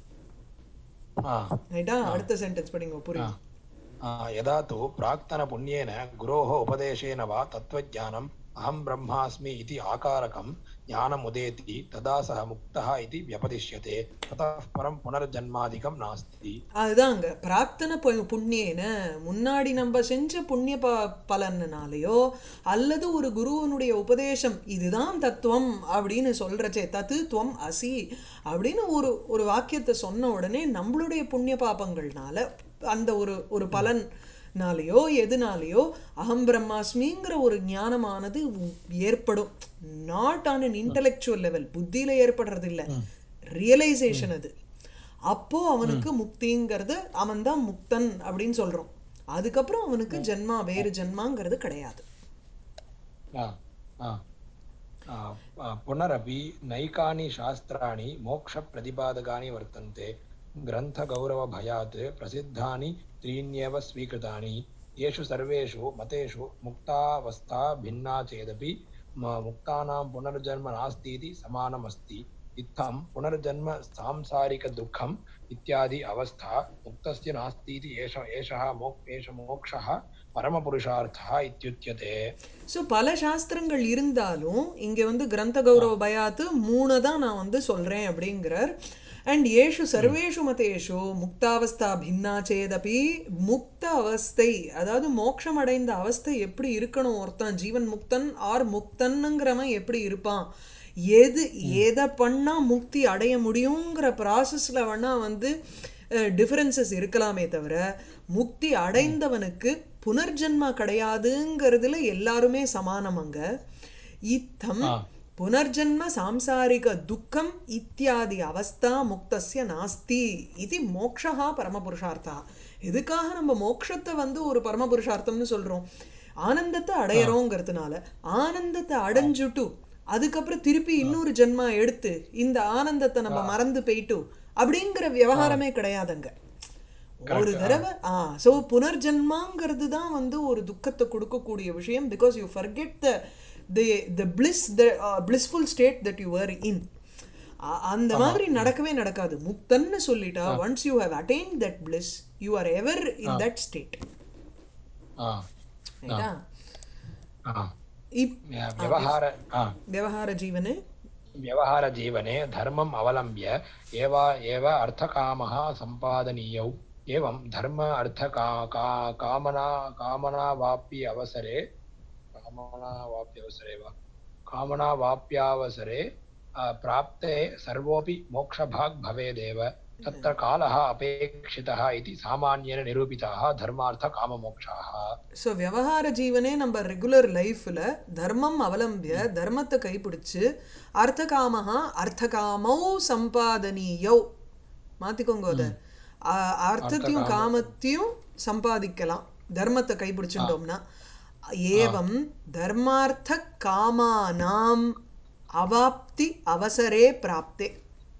ஆ. ரைட்டா? ஆ. அடுத்த சென்டென்ஸ் படிங்க, ஆ. புரியும். आ, यदा तु प्राक्तनपुण्येन गुरोः उपदेशेन वा तत्त्वज्ञानम् अहं ब्रह्मास्मि इति आकारकं ज्ञानमुदेति तदा सः मुक्तः इति व्यपदिश्यते. ततः परं पुनर्जन्मादिकं नास्ति. அதுதாங்க பிரார்த்தனை பு- புண்ணியன, முன்னாடி நம்ம செஞ்ச புண்ணிய ப பலனாலேயோ அல்லது ஒரு குருவனுடைய உபதேசம் இதுதான் தத்துவம் அப்படின்னு சொல்றச்சே, தத்து துவம் அசி அப்படின்னு ஒரு ஒரு வாக்கியத்தை சொன்ன உடனே நம்மளுடைய புண்ணிய பாபங்கள்னால அந்த ஒரு ஒரு ம். பலனாலேயோ எதுனாலேயோ அகம் பிரம்மாஸ்மிங்கிற ஒரு ஞானமானது உ- ஏற்படும். Not on an hmm. Intellectual level, புத்தியில ஏற்படுறது இல்லை, ம். ம். ரியலைசேஷன் அது. அப்போ ம். அவனுக்கு முக்திங்கிறது, அவன் தான் முக்தன் அப்படின்னு சொல்றோம். அதுக்கப்புறம் அவனுக்கு ம். ஜென்மா, வேறு ஜென்மாங்கிறது கிடையாது. आ, आ, आ, आ, पुनरपि नैकानि शास्त्राणि मोक्षप्रतिपादकानि वर्तन्ते. ग्रन्थगौरवभयात् प्रसिद्धानि त्रीण्येव स्वीकृतानि. येषु सर्वेषु मतेषु मुक्तावस्था भिन्ना चेदपि म- मुक्तानां पुनर्जन्म नास्तीति समानमस्ति. इत्थं पुनर्जन्म सांसारिकदुःखम् इत्यादि अवस्था मुक्तस्य नास्तीति एष एषः मोक् एष मोक्षः परमपुरुषार्थः इत्युच्यते. ஸோ பல சாஸ்திரங்கள் இருந்தாலும் இங்கே வந்து கிரந்த ஆ. கௌரவ பயாத்து மூணு தான் நான் வந்து சொல்கிறேன் அப்படிங்கிறார். அண்ட் ஏஷு ம். சர்வேஷு மதேஷு முக்தாவஸ்தா பின்னா சேதபி, முக்த அவஸ்தை அதாவது மோட்சம் அடைந்த அவஸ்தை எப்படி இருக்கணும், ஒருத்தன் ஜீவன் முக்தன் ஆர் முக்தன்னுங்கிறவன் எப்படி இருப்பான், எது ம். எதை பண்ணால் முக்தி அடைய முடியுங்கிற ப்ராசஸில் வேணால் வந்து டிஃப்ரென்சஸ் இருக்கலாமே தவிர முக்தி ம். அடைந்தவனுக்கு புனர்ஜென்மா கிடையாதுங்கிறதுல எல்லாருமே சமானமங்க. இத்தம் ஆ. புனர்ஜென்ம சாம்சாரிக துக்கம் இத்தியாதி அவஸ்தா முக்தஸ்ய நாஸ்தி இது மோக்ஷா பரமபுருஷார்த்தா. எதுக்காக நம்ம மோட்சத்தை வந்து ஒரு பரமபுருஷார்த்தம்னு சொல்கிறோம்? ஆனந்தத்தை ஆ. அடையிறோங்கிறதுனால. ஆனந்தத்தை ஆ. அடைஞ்சுட்டு அதுக்கப்புறம் திருப்பி ஆ. இன்னொரு ஜென்மா எடுத்து இந்த ஆனந்தத்தை நம்ம ஆ. மறந்து போயிட்டு அப்படிங்கிற ஆ. விவகாரமே கிடையாதுங்க. ஒரு கரெக்ட். ஆ. தடவை ஆ ஸோ புனர்ஜென்மாங்கிறது தான் வந்து ஒரு துக்கத்தை கொடுக்கக்கூடிய விஷயம். Because you forget the the the bliss the blissful state that you are in. அந்த ஆமா. மாதிரி ம். நடக்கவே நடக்காது. முக்தன்னு சொல்லிட்டா ஆ. Once you have attain that bliss you are ever uh. In that state. ஆ. ஆ. ரைட்டா? ஆ. இப் व्य- ஆ இஃப் व्यवहार आ, விவகார ஜீவனே व्यवहारजीवने धर्मम् अवलम्ब्य एव एव अर्थकामः सम्पादनीयौ. एवं धर्म अर्थ का, का, कामना कामनावाप्य अवसरे कामनावाप्य अवसरे वा कामनावाप्यावसरे अ, प्राप्ते सर्वोऽपि मोक्षभाग् भवेदेव. तत्र कालः अपेक्षितः इति सामान्येन निरूपिताः धर्मार्थकाममोक्षाः. ஸோ விவகார ஜீவனே நம்ம ரெகுலர் லைஃப்பில் தர்மம் அவலம்பிய ம். தர்மத்தை கைப்பிடிச்சு அர்த்தகாமஹா அர்த்தகாமௌ சம்பாதனீயௌ மாற்றிக்கோங்க அதை. ம். அ- அர்த்தத்தையும் अर्थकाम காமத்தையும் சம்பாதிக்கலாம் தர்மத்தை आ, கைப்பிடிச்சுட்டோம்னா. आ, ஏவம் தர்மார்த்த காமானாம் அவாப்தி அவசரே பிராப்தே.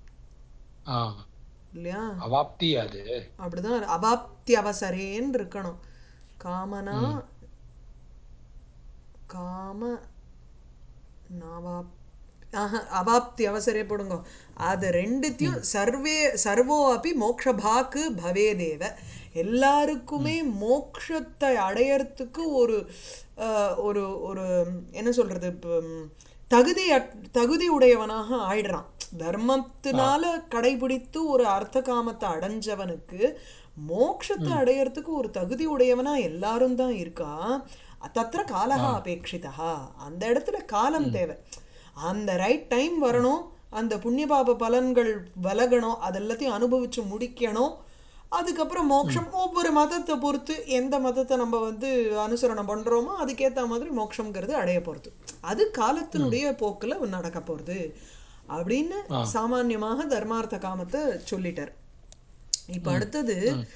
आ, இல்லையா? अवाप्ति அது. அப்படிதான் அவாப்தி அவசரேன்னு இருக்கணும். காமனா ம். காம நாவாப் ஆஹா, அவாப்தி அவசரே போடுங்க. அது ரெண்டுத்தையும் சர்வே சர்வோ அப்படி மோக்ஷபாக்கு பவேதேவ. எல்லாருக்குமே மோக்ஷத்தை அடையறதுக்கு ஒரு அஹ், ஒரு ஒரு என்ன சொல்றது, இப்போ, ம், தகுதி அட்- தகுதி உடையவனாக ஆயிடுறான். தர்மத்தினால கடைபிடித்து ஒரு அர்த்த காமத்தை அடைஞ்சவனுக்கு மோட்சத்தை அடையறதுக்கு ஒரு தகுதி உடையவனா எல்லாரும் தான் இருக்கா. தத்திர காலஹா அபேட்சிதா. அந்த இடத்துல காலம் தேவை. அந்த ரைட் டைம் வரணும், அந்த புண்ணிய பாப பலன்கள் விலகணும், அதெல்லாத்தையும் அனுபவிச்சு முடிக்கணும். அதுக்கப்புறம் மோட்சம் ஒவ்வொரு மதத்தை பொறுத்து எந்த மதத்தை நம்ம வந்து அனுசரணம் பண்றோமோ அதுக்கேற்ற மாதிரி மோட்சம்ங்கிறது அடைய போறது. அது காலத்தினுடைய போக்குல நடக்க போறது அப்படின்னு சாமான்யமாக தர்மார்த்த காமத்தை சொல்லிட்டார். இப்ப அடுத்தது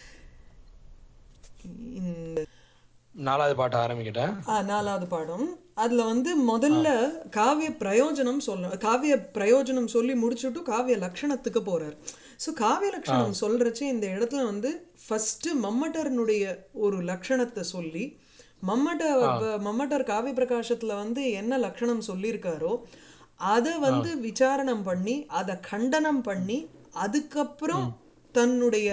இந்த நாலாவது பாட்டு ஆரம்பிக்கிட்டேன். ஆ, நாலாவது பாடம். அதுல வந்து முதல்ல காவிய பிரயோஜனம் சொல்ல காவிய பிரயோஜனம் சொல்லி முடிச்சுட்டு காவிய லட்சணத்துக்கு போறார். ஸோ காவிய லட்சணம் சொல்றச்சு இந்த இடத்துல வந்து ஃபர்ஸ்ட் மம்மட்டர்னுடைய ஒரு லட்சணத்தை சொல்லி, மம்மட்ட மம்மட்டர் காவிய பிரகாசத்துல வந்து என்ன லட்சணம் சொல்லியிருக்காரோ அதை வந்து விசாரணம் பண்ணி அதை கண்டனம் பண்ணி அதுக்கப்புறம் தன்னுடைய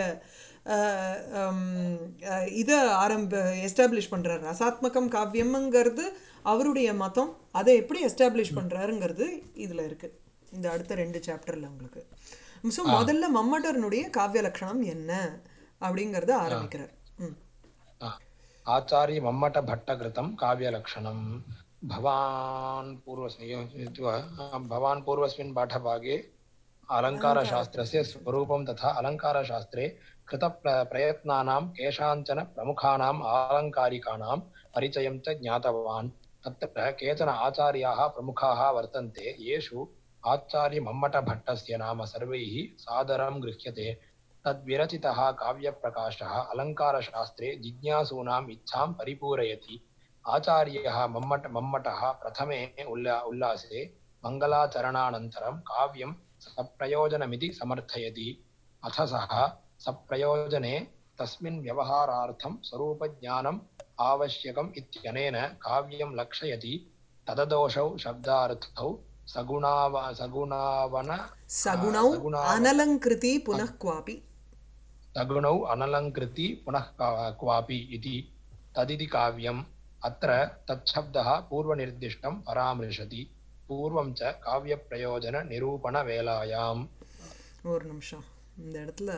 இதை ஆரம்ப எஸ்டாப்ளிஷ் பண்றாரு. ரசாத்மகம் காவியம்ங்கிறது அவருடைய மதம். அதை எப்படி எஸ்டாப்ளிஷ் பண்றாருங்கிறது இதுல இருக்கு இந்த அடுத்த ரெண்டு சாப்டர்ல உங்களுக்கு. ஸோ முதல்ல மம்மட்டர்னுடைய காவிய லட்சணம் என்ன அப்படிங்கறத ஆரம்பிக்கிறார். ம். ஆச்சாரிய மம்மட்ட பட்டகிருதம் காவியலக்ஷணம். भवान् पूर्वस्मिन् भवान् पूर्वस्मिन् पाठभागे अलङ्कारशास्त्रस्य स्वरूपं तथा अलङ्कारशास्त्रे कृतप्रयत्नानां केषाञ्चन प्रमुखानाम् आलङ्कारिकाणां परिचयं च ज्ञातवान्. तत्र केचन आचार्याः प्रमुखाः वर्तन्ते, येषु आचार्यमम्मटभट्टस्य नाम सर्वैः सादरं गृह्यते. तद्विरचितः काव्यप्रकाशः अलङ्कारशास्त्रे जिज्ञासूनाम् इच्छां परिपूरयति. आचार्यः मम्मट मम्मटः प्रथमे उल्ला उल्लासे मङ्गलाचरणानन्तरं काव्यं सप्रयोजनमिति समर्थयति. अथ सः सप्रयोजने तस्मिन् व्यवहारार्थं स्वरूपज्ञानम् आवश्यकम् इत्यनेन काव्यं लक्षयति. तददोषौ शब्दार्थौ सगुणाव सगुणावन सगुणौ अनलङ्कृति पुनः क्वापि सगुणौ अनलङ्कृति पुनः क्वापि इति तदिति काव्यम्. अत्र तच्छब्दः पूर्वनिर्दिष्टं परामृशति. पूर्वं च काव्यप्रयोजननिरूपणवेलायाम्. ஒரு நிமிஷம் இந்த இடத்துல.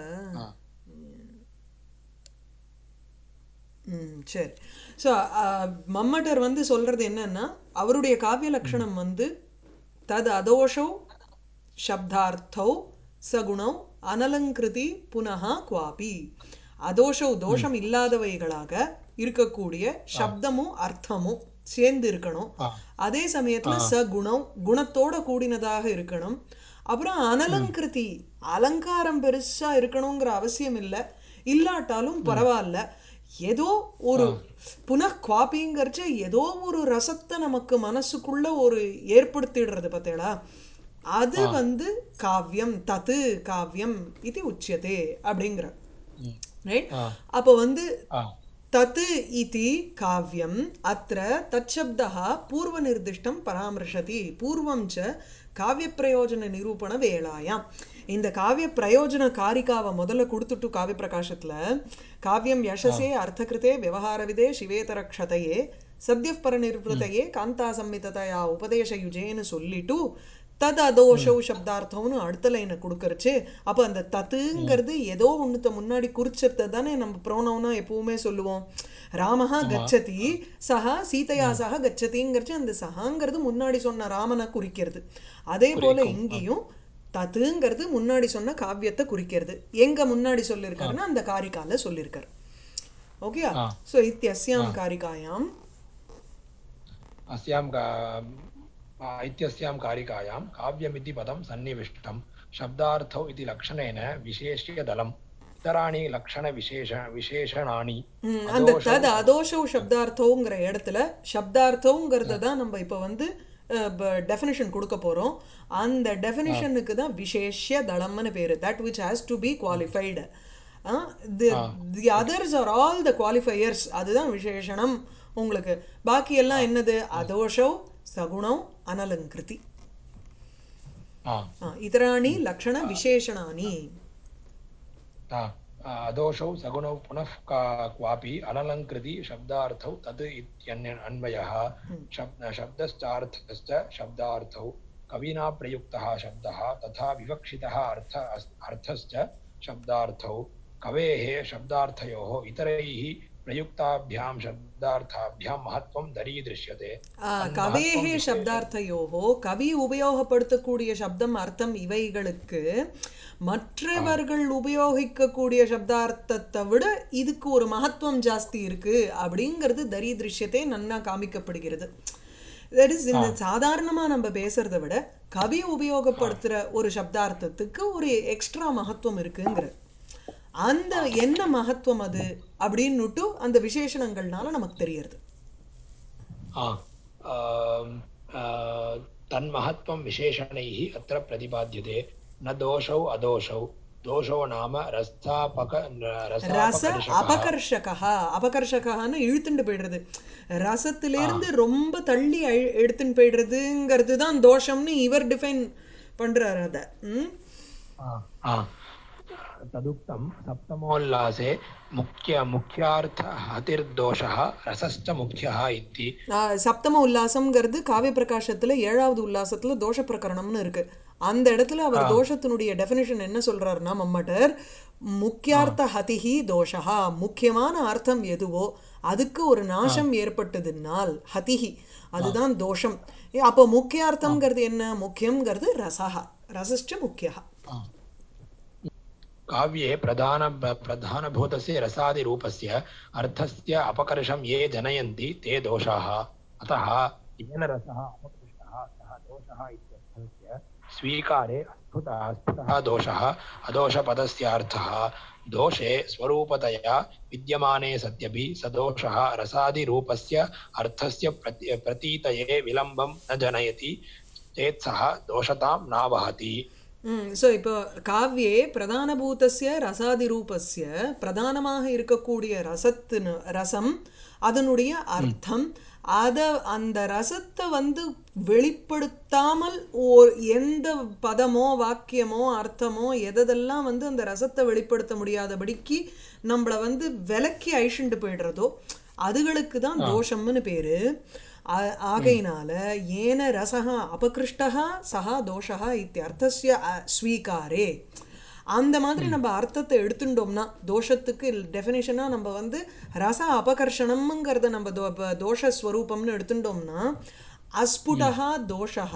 ம், சரி. ஸோ மம்மட்டர் வந்து சொல்றது என்னன்னா, அவருடைய காவிய லட்சணம் வந்து தது அதோஷோ சப்தார்த்தோ சகுணோ அனலங்கிருதி புனः குவாபி. அதோஷோ தோஷம் இல்லாதவைகளாக இருக்கக்கூடிய சப்தமும் அர்த்தமும் சேர்ந்து இருக்கணும். அதே சமயத்துல சகுணம் குணத்தோட கூடினதாக இருக்கணும். அப்புறம் அனலங்கிருதி அலங்காரம் பெருசா இருக்கணுங்கிற அவசியம் இல்லை, இல்லாட்டாலும் பரவாயில்ல. ஏதோ ஒரு புனః குவாப்பிங்கிறச்சு ஏதோ ஒரு ரசத்தை நமக்கு மனசுக்குள்ள ஒரு ஏற்படுத்திடுறது பார்த்தேடா, அது வந்து காவியம். தத்து காவியம் இது உச்சியதே அப்படிங்கிற ரைட். அப்போ வந்து தத்து இதி காவியம் அத்திர தச்சப்தः பூர்வநிர்திஷ்டம் பராமர்ஷதி. பூர்வம் ச காவிய பிரயோஜன நிரூபண வேளாயாம். இந்த காவிய பிரயோஜன காரிகாவை முதல்ல கொடுத்துட்டு காவிய பிரகாசத்துல காவியம் யசசே அர்த்தகிருதே விவகாரவிதே சிவேதரக்ஷதையே சத்ய பரநிர்வத்தையே காந்தா சம்மிததையா உபதேச யுஜேன்னு சொல்லிட்டு தத் அதோஷௌ சப்தார்த்தம்னு அடுத்த லைனை கொடுக்கறச்சு. அப்போ அந்த தத்துங்கிறது ஏதோ ஒன்றுத்த முன்னாடி குறிச்சத்தை தானே நம்ம ப்ரோனவுனா எப்பவுமே சொல்லுவோம். ராமஹா கச்சதி சஹா சீதையா சஹா கச்சதிங்கிறச்சு அந்த சஹாங்கிறது முன்னாடி சொன்ன ராமனை குறிக்கிறது. அதே போல இங்கேயும் தத்துங்கிறது முன்னாடி சொன்ன காவியத்தை குறிக்கிறது. எங்க முன்னாடி சொல்லியிருக்காருன்னா அந்த காரிகால சொல்லியிருக்காரு. ஓகே. ஸோ இத்தியஸ்யாம் காரிகாயாம் अस्यां इत्यस्यां कारिकायां काव्यमिति पदं सन्निविष्टं शब्दार्थौ इति लक्षणेन विशेष्यदलम्. इतराणि लक्षणविशेष विशेषणानि அந்த தத் அதோஷௌ சப்தார்த்தோங்கிற இடத்துல சப்தார்த்தோங்கிறத தான் நம்ம இப்போ வந்து டெஃபினிஷன் கொடுக்க போறோம். அந்த டெஃபினிஷனுக்கு தான் விசேஷ்ய தளம்னு பேரு. That which has to be qualified. The others are all the qualifiers. அதுதான் விசேஷணம் உங்களுக்கு. பாக்கி எல்லாம் என்னது? அதோஷௌ சகுணம் அனலங்கிருதி. आ ஆ, இதராணி हम्म, லக்ஷண आ, விசேஷணானி. आ, आ, अदोषौ सगुणौ पुनः का- क्वापि अनलङ्कृति शब्दार्थौ तद् इत्यन्य अन्वयः शब्द शब्दश्चार्थश्च शब्दार्थौ कविना प्रयुक्तः शब्दः तथा विवक्षितः अर्थ अर्थश्च शब्दार्थौ कवेः शब्दार्थयोः इतरैः प्रयुक्ताभ्यां शब्दार्थाभ्यां महत्त्वं दरीदृश्यते ஆ, तन्महत्त्वं கவேஹே विशेषे சப்தார்த்தயோகோ, கவி உபயோகப்படுத்தக்கூடிய சப்தம் அர்த்தம் இவைகளுக்கு आ மற்றவர்கள் உபயோகிக்கக்கூடிய சப்தார்த்தத்தை விட இதுக்கு ஒரு மகத்துவம் ஜாஸ்தி இருக்கு அப்படிங்கிறது தரிதிருஷ்யத்தை நன்னா காமிக்கப்படுகிறது. தட் இஸ், இந்த आ சாதாரணமாக நம்ம பேசுறத விட கவி आ உபயோகப்படுத்துகிற ஒரு சப்தார்த்தத்துக்கு ஒரு எக்ஸ்ட்ரா மகத்துவம் இருக்குங்கிற அந்த आ என்ன மகத்துவம் அது அப்படின்னுட்டு அந்த விசேஷணங்கள்னால நமக்கு தெரியறது. आ आम्, आ, तन्महत्त्वं विशेषणैः अत्र प्रतिपाद्यते न दोषौ अदोषौ दोषो नाम रस्थापक ரச रसापकर्षकः அபகர்ஷகா, அபகர்ஷகான்னு இழுத்துட்டு போயிடுறது, आ ரசத்திலேருந்து ரொம்ப தள்ளி அழு- எடுத்துன்னு போயிடுறதுங்கிறது தான் தோஷம்னு இவர் டிஃபைன் பண்றாரு அதை. ம் आ आ तदुक्तं सप्तमोल्लासे मुख्य मुख्यार्थहतिर्दोषः रसश्च मुख्यः इति ஆஹ் சப்தம உல்லாசம்ங்கிறது காவிய பிரகாசத்துல ஏழாவது உல்லாசத்துல தோஷ பிரகரணம்னு இருக்கு. அந்த இடத்துல அவர் आ தோஷத்தினுடைய டெஃபினிஷன் என்ன சொல்றாருன்னா, மம்மட்டர் आ முக்கியார்த்த ஹதிஹி தோஷா, முக்கியமான அர்த்தம் எதுவோ அதுக்கு ஒரு आ நாசம் ஏற்பட்டதுனால் ஹதிஹி, आ அதுதான் தோஷம். ஏ, அப்போ आ முக்கியார்த்தம்ங்கிறது என்ன? முக்கியம்ங்கிறது ரசஹா, ரசஸ்ச முக்கியா. आ काव्ये प्रधान प्रधानभूतस्य रसादिरूपस्य अर्थस्य अपकर्षं ये जनयन्ति ते दोषाः अतः येन रसः अपकृष्टः सः दोषः इत्यर्थस्य स्वीकारे स्फुटः स्फुटः दोषः अदोषपदस्यार्थः दोषे स्वरूपतया विद्यमाने सत्यपि स दोषः रसादिरूपस्य अर्थस्य प्रति प्रतीतये विलम्बं न जनयति चेत् सः दोषतां नावहति ம் ஸோ இப்போ காவ்யே பிரதானபூதஸ்ய ரசாதிரூபஸ்ய, பிரதானமாக இருக்கக்கூடிய ரசத்தின் ரசம் அதனுடைய ம், அர்த்தம், அதை அந்த ரசத்தை வந்து வெளிப்படுத்தாமல் ஓர் எந்த பதமோ வாக்கியமோ அர்த்தமோ எதெல்லாம் வந்து அந்த ரசத்தை வெளிப்படுத்த முடியாதபடிக்கு நம்மளை வந்து விலக்கி அழிச்சுண்டு போயிடுறதோ அதுகளுக்கு தான் ஆ, தோஷம்னு பேரு. ஆ- ம், ஆகையினால ஏன ரசः அபகிருஷ்டः சஹ தோஷः இத்தியர்த்தஸ்ய அ- ஸ்வீகாரே, அந்த மாதிரி ம், நம்ம அர்த்தத்தை எடுத்துட்டோம்னா தோஷத்துக்கு டெஃபினேஷனாக நம்ம வந்து ரச அபகர்ஷணம்ங்கிறத நம்ம தோ ப- தோஷ ஸ்வரூபம்னு எடுத்துட்டோம்னா ம், அஸ்புடः தோஷः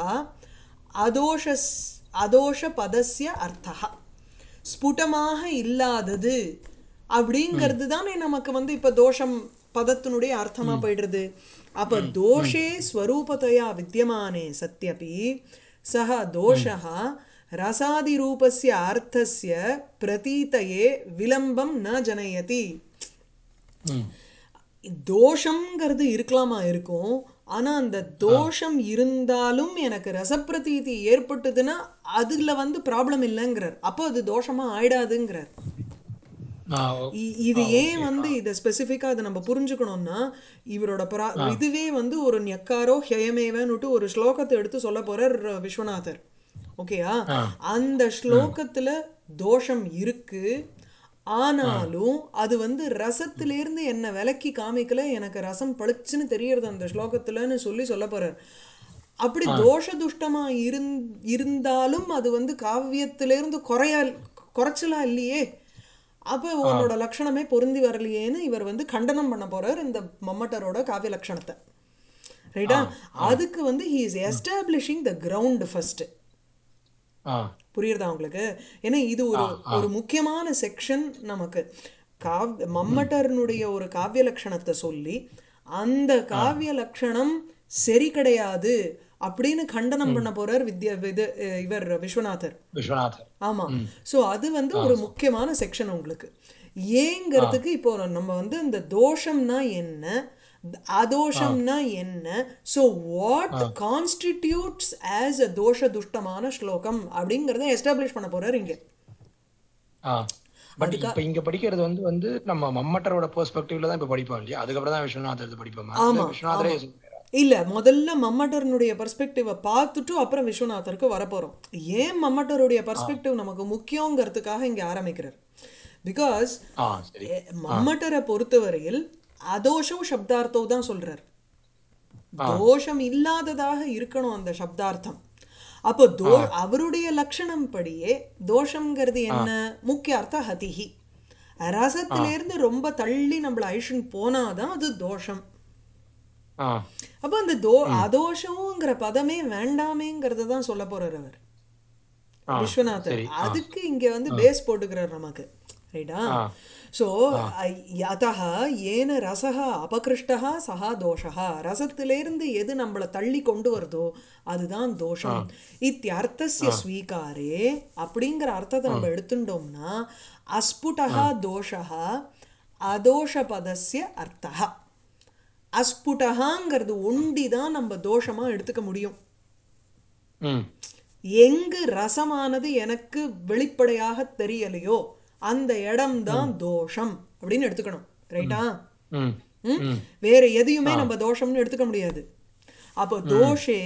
அதோஷஸ் அதோஷ பதஸ்ய அர்த்தः, ஸ்புடமாக இல்லாதது ம், அப்படிங்கிறது தானே நமக்கு வந்து இப்போ தோஷம் பதத்தினுடைய அர்த்தமாக ம், போயிடுறது. அப்போ ம், ம், தோஷே ஸ்வரூபத்தையா வித்தியமானே சத்யபி சஹ ம், தோஷः ரசாதிரூபஸ்ய அர்த்தஸ்ய பிரதீதயே விலம்பம் ந ஜனயதி. ம். தோஷங்கிறது இருக்கலாமா, இருக்கும். ஆனால் அந்த ஆ, தோஷம் இருந்தாலும் எனக்கு ரசப்பிரதீதி ஏற்பட்டதுன்னா அதில் வந்து ப்ராப்ளம் இல்லைங்கிறார். அப்போ அது தோஷமாக ஆயிடாதுங்கிறார். ஆ, ஓ- இ- இது ஆ, ஏன் ஓகே. ஆ, வந்து இதை ஸ்பெசிஃபிக்காக அதை நம்ம புரிஞ்சுக்கணும்னா, இவரோட பிரா ஆ, இதுவே வந்து ஒரு ஞக்காரோ ஹயமேவன்னுட்டு ஒரு ஸ்லோகத்தை எடுத்து சொல்ல போறார் விஸ்வநாதர். ஓகேயா? ஆ, அந்த ம், ஸ்லோகத்துல தோஷம் இருக்கு, ஆ, ஆனாலும் அது வந்து ரசத்திலேருந்து என்ன விலக்கி காமிக்கல, எனக்கு ரசம் பளிச்சுன்னு தெரியறது அந்த ஸ்லோகத்துலன்னு சொல்லி சொல்ல போறார். அப்படி ஆ, தோஷ துஷ்டமா இருந் இருந்தாலும் அது வந்து காவியத்திலேருந்து குறைய குறைச்சலா இல்லையே, அப்போ ஆ, உன்னோட லட்சணமே பொருந்தி வரலையேன்னு இவர் வந்து கண்டனம் பண்ண போறார் இந்த மம்மட்டரோட காவிய லட்சணத்தை. ஆ, ரைட்டா? ஆ, அதுக்கு வந்து he is hmm, establishing the ground first. ஆ, புரியுறதா உங்களுக்கு? ஏன்னா இது ஆ, ஒரு ஆ, ஒரு முக்கியமான செக்ஷன் நமக்கு. காவ் ம், மம்மட்டர்னுடைய ஒரு காவிய லட்சணத்தை சொல்லி அந்த ஆ, காவிய லட்சணம் சரி கிடையாது அப்படின்னு கண்டனம் ம். பண்ண போறார் வித்யா இது இவர் விஸ்வநாதர். விஸ்வநாதர். ஆமாம். ம், ஸோ அது வந்து ஆ, ஒரு முக்கியமான செக்ஷன் உங்களுக்கு. ஆ, ஏங்கிறதுக்கு இப்போ நம்ம வந்து இந்த தோஷம்னா என்ன, ஆ, அதோஷம்னா என்ன, so what uh, constitutes as a தோஷ துஷ்டமான ஸ்லோகம் அப்படிங்கிறத எஸ்டாப்ளிஷ் பண்ண போறார் இங்கே. ஆ. பட் அதுக்கா இப்ப இங்க படிக்கிறது வந்து வந்து நம்ம மம்மட்டரோட பெர்ஸ்பெக்டிவ்ல தான் இப்ப படிப்போம் இல்லையா? அதுக்கப்புறம் தான் விஸ்வநாதர் படிப்போமா? இல்ல ஆமாம் விஸ்வநாதரே ஆமாம். சொல்றாரா? இல்ல முதல்ல மம்மட்டர்னுடைய பெர்ஸ்பெக்டிவை பார்த்துட்டு அப்புறம் விஸ்வநாதருக்கு வரப்போறோம். ஏன் மம்மட்டருடைய ஆ பெர்ஸ்பெக்டிவ் நமக்கு முக்கியங்கிறதுக்காக இங்க ஆரம்பிக்கிறார். பிகாஸ் ஆ சரி ஆ மம்மட்டரை பொறுத்தவரையில் அதோஷம் சப்தார்த்தம் தான் சொல்றார். ஆ தோஷம் இல்லாததாக இருக்கணும் அந்த சப்தார்த்தம். அப்போ தோ ஆ அவருடைய லட்சணம் படியே தோஷம்ங்கிறது ஆ என்ன? முக்கிய அர்த்த ஹதிஹி. ஆ ரசத்திலேருந்து ரொம்ப தள்ளி நம்மள ஐஷன் போனாதான் அது தோஷம். ஆ அப்போ அந்த தோ ம் அதோஷங்கிற பதமே வேண்டாமேங்கிறத தான் சொல்ல போறார் அவர் ஆ விஸ்வநாதர். சரி ஆ அதுக்கு இங்க வந்து ஆ பேஸ் போட்டுக்கிறார் நமக்கு. ரைட்டா? ஆ ஸோ ஆ யதः ஏன ரசः அபகிருஷ்டः சஹா தோஷः. ரசத்திலேருந்து எது நம்மளை தள்ளி கொண்டு வருதோ அதுதான் ஆ தோஷம். இத்தியர்த்தஸ்ய ஆ ஸ்வீகாரே அப்படிங்கிற அர்த்தத்தை ஆ நம்ம எடுத்துட்டோம்னா ஆ அஸ்புடः தோஷः அதோஷபதஸ்ய அர்த்தः. அஸ்புடகாங்கிறது ஒண்டி தான் நம்ம தோஷமா எடுத்துக்க முடியும். ம் எங்கு ரசமானது எனக்கு வெளிப்படையாக தெரியலையோ அந்த இடம்தான் ம் தோஷம் அப்படின்னு எடுத்துக்கணும். ம் ரைட்டா? ம் ம் ம் வேற எதையுமே ஆ நம்ம தோஷம்னு எடுத்துக்க முடியாது. அப்போ ம் தோஷே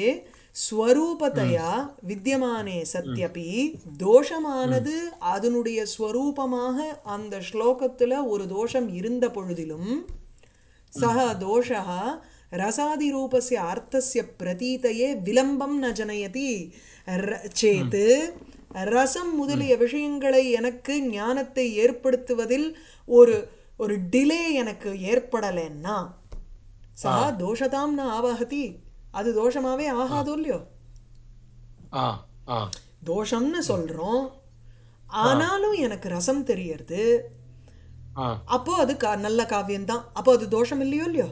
ம் ஸ்வரூபத்தையா வித்தியமானே ம் சத்யபி ம் தோஷமானது அதனுடைய ஸ்வரூபமாக அந்த ஸ்லோகத்துல ஒரு தோஷம் இருந்த பொழுதிலும் ம் सः दोषः रसादिरूपस्य अर्थस्य प्रतीतये विलम्बं न जनयति ம் चेत् ரசம் ம் முதலிய விஷயங்களை எனக்கு ஞானத்தை ஏற்படுத்துவதில் ஒரு ஒரு டிலே எனக்கு ஏற்படலைன்னா ஆ சஹா தோஷதாம் ந ஆவஹதி. அது தோஷமாவே ஆ ஆகாதோ இல்லையோ? ஆ ஆ தோஷம்னு ம் சொல்றோம், ஆ ஆனாலும் எனக்கு ரசம் தெரியறது. ஆ அப்போ அது கா நல்ல காவியம்தான். அப்போ அது தோஷம் இல்லையோ இல்லையோ?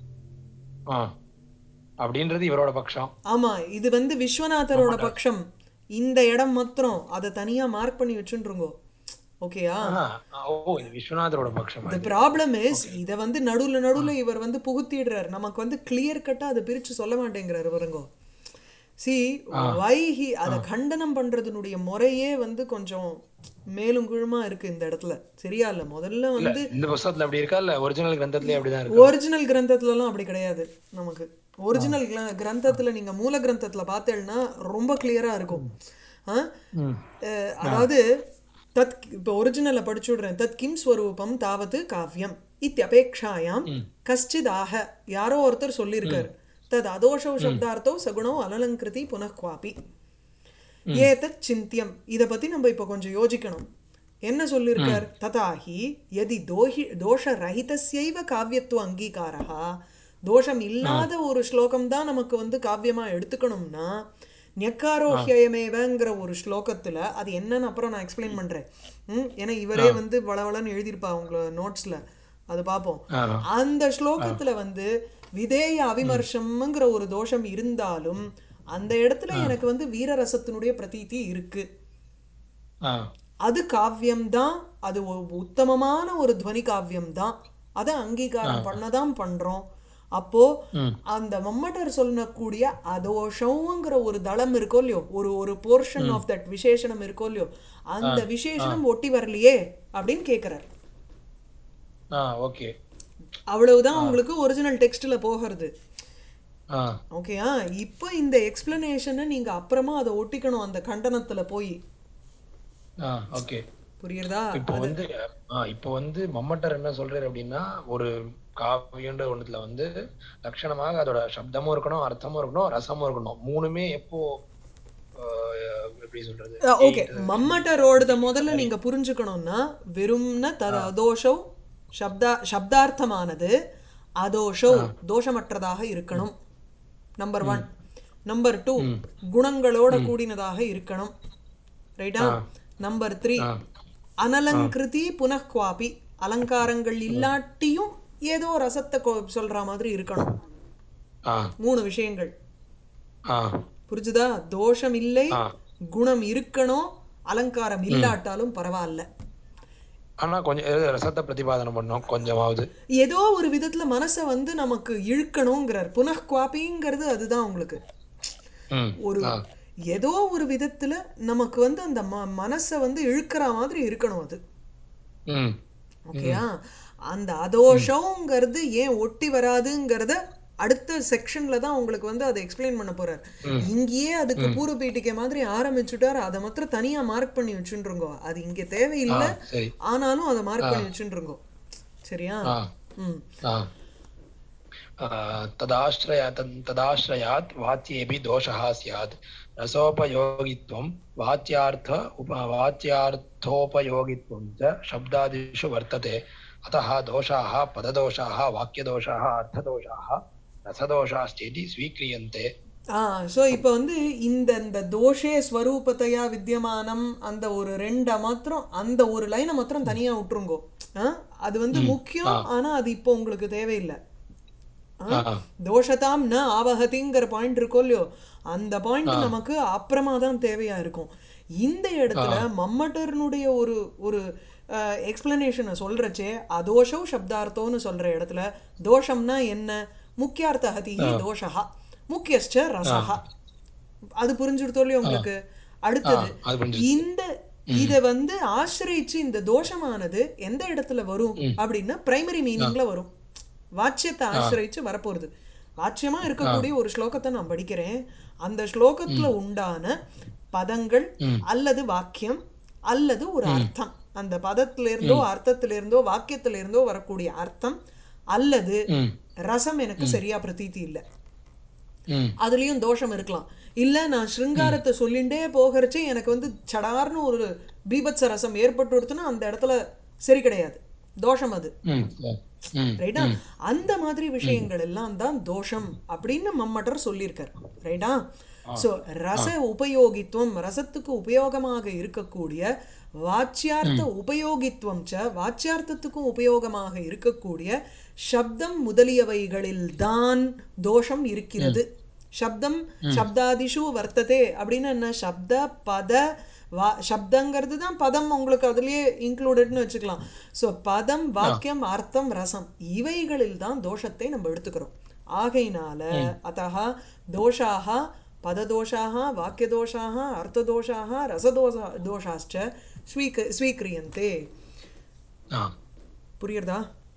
ஆ அப்படின்றது இவரோட பட்சம். ஆமா, இது வந்து விஸ்வநாதரோட மம்மட்டார். பட்சம். இந்த இடம் மாத்திரம் அதை தனியா மார்க் பண்ணி வச்சுருங்கோ. ஓகேயா? ஆஹா ஓ இது விஸ்வநாதரோட பட்சமா தி இது? ப்ராப்ளம் இஸ் ஓகே இதை வந்து நடுவுல ஆ நடுவுல இவர் வந்து புகுத்திடுறார். நமக்கு வந்து கிளியர் கட்டா அதை பிரிச்சு சொல்ல மாட்டேங்கிறார் பாருங்கோ. சி ஆ வை ஹி ஆ அதை கண்டனம் பண்றதுனுடைய முறையே வந்து கொஞ்சம் மேலும் கீழுமா இருக்கு இந்த இடத்துல. சரியா? இல்ல முதல்ல இல்ல வந்து இந்த புஸ்தகத்துல அப்படி இருக்கா இல்ல ஒரிஜினல் கிரந்தத்திலே அப்படிதான் இருக்கா? ஒரிஜினல் கிரந்தத்துலலாம் அப்படி கிடையாது நமக்கு. ஆ ஒரிஜினல் ஆ கிரந்தத்துல நீங்க மூல கிரந்தத்துல பார்த்தேன்னா ரொம்ப கிளியரா இருக்கும். ம் ஆ? ம் அஹ், ஆ அதாவது தத் இப்போ ஒரிஜினலை படிச்சு விடுறேன். தத் கிம் ஸ்வரூபம் தாவது காவியம் இத்தியபேக்ஷாயாம் ம் கஷ்டிதாக யாரோ ஒருத்தர் ம் சொல்லியிருக்கார். தத் அதோஷௌ ம் சப்தார்த்தோ சகுணோ அனலங்கிருதி புனఃக்வாபி ம் ஏதத் சிந்தியம். இதை பத்தி நம்ம இப்போ கொஞ்சம் யோசிக்கணும். என்ன ம் சொல்லியிருக்கார்? ததாஹி யதி தோஹி தோஷரஹிதஸ்யைவ காவியத்துவ அங்கீகாரா. தோஷம் ஆ இல்லாத ஒரு ஸ்லோகம் தான் நமக்கு வந்து காவியமா எடுத்துக்கணும்னா ஆ ஞக்காரோஹ்யயமேவங்கிற ஒரு ஸ்லோகத்துல அது என்னன்னு அப்புறம் நான் எக்ஸ்பிளைன் பண்றேன். ம் ஏன்னா ஆ இவரே வந்து வளவளன்னு எழுதியிருப்பா உங்களை நோட்ஸ்ல, அது பார்ப்போம். ஆ அந்த ஆ ஸ்லோகத்துல வந்து விதேய ம் அவிமர்சம்ங்கிற ஒரு தோஷம் இருந்தாலும் அந்த இடத்துல ஆ எனக்கு வந்து வீரரசத்தினுடைய பிரதீதி இருக்கு. ஆ அது காவியம்தான். அது ஒரு உத்தமமான ஒரு துவனி காவியம்தான். அதை ஆ அங்கீகாரம் பண்ணதான் பண்றோம். அப்போ ம் அந்த மம்மட்டர் சொல்லக்கூடிய அதோஷங்கிற ஒரு தளம் இருக்கோ இல்லையோ, ஒரு ஒரு போர்ஷன் ம் ஆஃப் தட் விசேஷனம் இருக்கோ இல்லையோ, ஆ அந்த ஆ விசேஷனம் ஒட்டி வரலையே அப்படின்னு கேட்கிறார். ஆ ஓகே அவ்வளவுதான் ஆ உங்களுக்கு ஒரிஜினல் டெக்ஸ்ட்ல போகிறது. ஆ ஓகேயா? இப்போ இந்த எக்ஸ்பிளனேஷனை நீங்க அப்புறமா அதை ஒட்டிக்கணும் அந்த கண்டனத்துல போய். ஆ ஓகே புரியுறதா? இப்போ அது வந்து ஆ இப்போ வந்து மம்மட்டர் என்ன சொல்றாரு அப்படின்னா ஒரு காவியன்ற ஒண்ணுத்துல வந்து லட்சணமாக அதோட சப்தமும் இருக்கணும் அர்த்தமும் இருக்கணும் ரசமும் இருக்கணும் மூணுமே எப்போ ஆஹ், எப்படி சொல்றது ஓகே, எயிட் மம்மட்டரோடத இந்த முதல்ல மாதிரி நீங்க புரிஞ்சுக்கணும்னா வெறும்ன ஆ தது அதோஷௌ சப்தா சப்தார்த்தமானது அதோஷௌ ஆ தோஷமற்றதாக ம் இருக்கணும். Number one. ம் நம்பர் டூ, ம் குணங்களோட ம் கூடினதாக இருக்கணும். ரைட்டா? ஆ நம்பர் த்ரீ, ஆ ஆ அனலங்கிருதி புனഃக்வாபி. அலங்காரங்கள் ம் இல்லாட்டியும் ஏதோ ரசத்தை கொ- சொல்ற மாதிரி இருக்கணும். ஆ மூணு விஷயங்கள். ஆ புரிஞ்சுதா? தோஷம் இல்லை, ஆ குணம் இருக்கணும், அலங்காரம் ம் இல்லாட்டாலும் பரவாயில்ல. ஆனா கொஞ்சம் ஏதோ ரசத்தை பிரதிபாதனம் பண்ணோம் கொஞ்சமாவது. ஏதோ ஒரு விதத்துல மனசை வந்து நமக்கு இழுக்கணுங்கிறார். புனഃக்வாபிங்கிறது அதுதான் உங்களுக்கு. ம் ஒரு ஆ ஏதோ ஒரு விதத்துல நமக்கு வந்து அந்த ம மனசை வந்து இழுக்கிற மாதிரி இருக்கணும் அது. ம் ம் ஓகேயா? அந்த ம் அதோஷங்கிறது ஏன் ஒட்டி வராதுங்கிறத அடுத்த செக்ஷன்ல தான் உங்களுக்கு வந்து அதை எக்ஸ்பிளைன் பண்ண போறார். ம் இங்கேயே அதுக்கு ம் பூர்வ பீட்டிகை மாதிரி ஆரம்பிச்சுட்டார். அதை மாத்திரம் தனியா மார்க் பண்ணி வச்சுருங்கோ. அது இங்க ஆ தேவையில்லை, சரி ஆனாலும் அதை மார்க் ஆ பண்ணி வச்சுருங்கோ. சரியா? ஆ ம் ஆ आ, तदाश्रय तद्- तदाश्रयात् वाच्येऽपि दोषः स्यात् रसोपयोगित्वं वाच्यार्थ उप वाच्यार्थोपयोगित्वं च शब्दादिषु वर्तते अतः दोषाः पददोषाः वाक्यदोषाः अर्थदोषाः रसदोषाश्चेति स्वीक्रियन्ते. ஆ ஸோ இப்போ வந்து இந்த இந்த தோஷே ஸ்வரூபத்தையா வித்தியமானம் அந்த ஒரு ரெண்டை மாத்திரம், அந்த ஒரு லைனை மாத்திரம் தனியாக விட்டுருங்கோ. ஆ அது வந்து ம் ஆ முக்கியம், ஆனால் அது இப்போ உங்களுக்கு தேவையில்லை. ஆ ஆ தோஷதாம் ந ஆவகதிங்கிற பாயிண்ட் இருக்கோ இல்லையோ, அந்த பாயிண்ட் ஆ நமக்கு அப்புறமா தான் தேவையா இருக்கும். இந்த ஆ இடத்துல மம்மட்டர்னுடைய ஒரு ஒரு எக்ஸ்பிளனேஷனை சொல்றச்சே அதோஷோ சப்தார்த்தோன்னு சொல்ற இடத்துல தோஷம்னா என்ன, முக்கியார்த்த ஹதிஹி ஆ தோஷா முக்கியஸ்ச ஆ ரசஹா. அது புரிஞ்சுடுத்தோ இல்லையோ ஆ உங்களுக்கு. ஆ அடுத்தது அது புரிஞ்சிருச்சு. இந்த ம் இதை வந்து ஆசிரியிச்சு இந்த தோஷமானது எந்த இடத்துல வரும் ம் அப்படின்னா பிரைமரி ஆ மீனிங்ல வரும். வாச்சியத்தை ஆ ஆசிரியிச்சு வரப்போகுது. வாச்சியமா ஆ இருக்கக்கூடிய ஒரு ஸ்லோகத்தை நான் படிக்கிறேன். அந்த ஸ்லோகத்துல ம் உண்டான பதங்கள் ம் அல்லது வாக்கியம் அல்லது ஒரு ம் அர்த்தம், அந்த பதத்திலிருந்தோ ம் அர்த்தத்திலிருந்தோ வாக்கியத்திலிருந்தோ வரக்கூடிய அர்த்தம் அல்லது ம் ரசம் எனக்கு ம் சரியா பிரதீதி இல்லை, ம் அதுலேயும் தோஷம் இருக்கலாம். இல்லை நான் ம் ஸ்ருங்காரத்தை சொல்லிகிட்டே போகிறச்சே எனக்கு வந்து சடார்னு ஒரு பீபத்ச ரசம் ஏற்பட்டுடுத்துன்னா அந்த இடத்துல சரி கிடையாது, தோஷம் அது. ம் ம் ரைட்டா? ம் அந்த மாதிரி ம் விஷயங்கள் எல்லாம் தான் தோஷம் அப்படின்னு மம்மட்டர் சொல்லியிருக்கார். ரைட்டா? ஆ ஸோ ஆ ரச உபயோகித்துவம், ரசத்துக்கு உபயோகமாக இருக்கக்கூடிய வாச்சியார்த்த ம் உபயோகித்துவம் ச வாச்சியார்த்தத்துக்கும் உபயோகமாக இருக்கக்கூடிய சப்தம் முதலியவைகளில் தான் தோஷம் ம் இருக்கிறது. சப்தம் ம் சப்தாதிஷு வர்த்ததே அப்படின்னு என்ன, சப்த பத வா சப்தங்கிறது தான் பதம், உங்களுக்கு அதுலேயே இன்க்ளூடட்னு வச்சுக்கலாம். ஸோ பதம் ஆ வாக்கியம் அர்த்தம் ரசம் இவைகளில் தான் தோஷத்தை நம்ம எடுத்துக்கிறோம். ஆகையினால ம் அத்தஹ தோஷாக பததோஷாக வாக்கியதோஷாக அர்த்ததோஷாக ரசதோஷ தோஷாச்ச ஸ்வீக ஸ்வீக்ரியந்தே. ஆ புரியுறதா?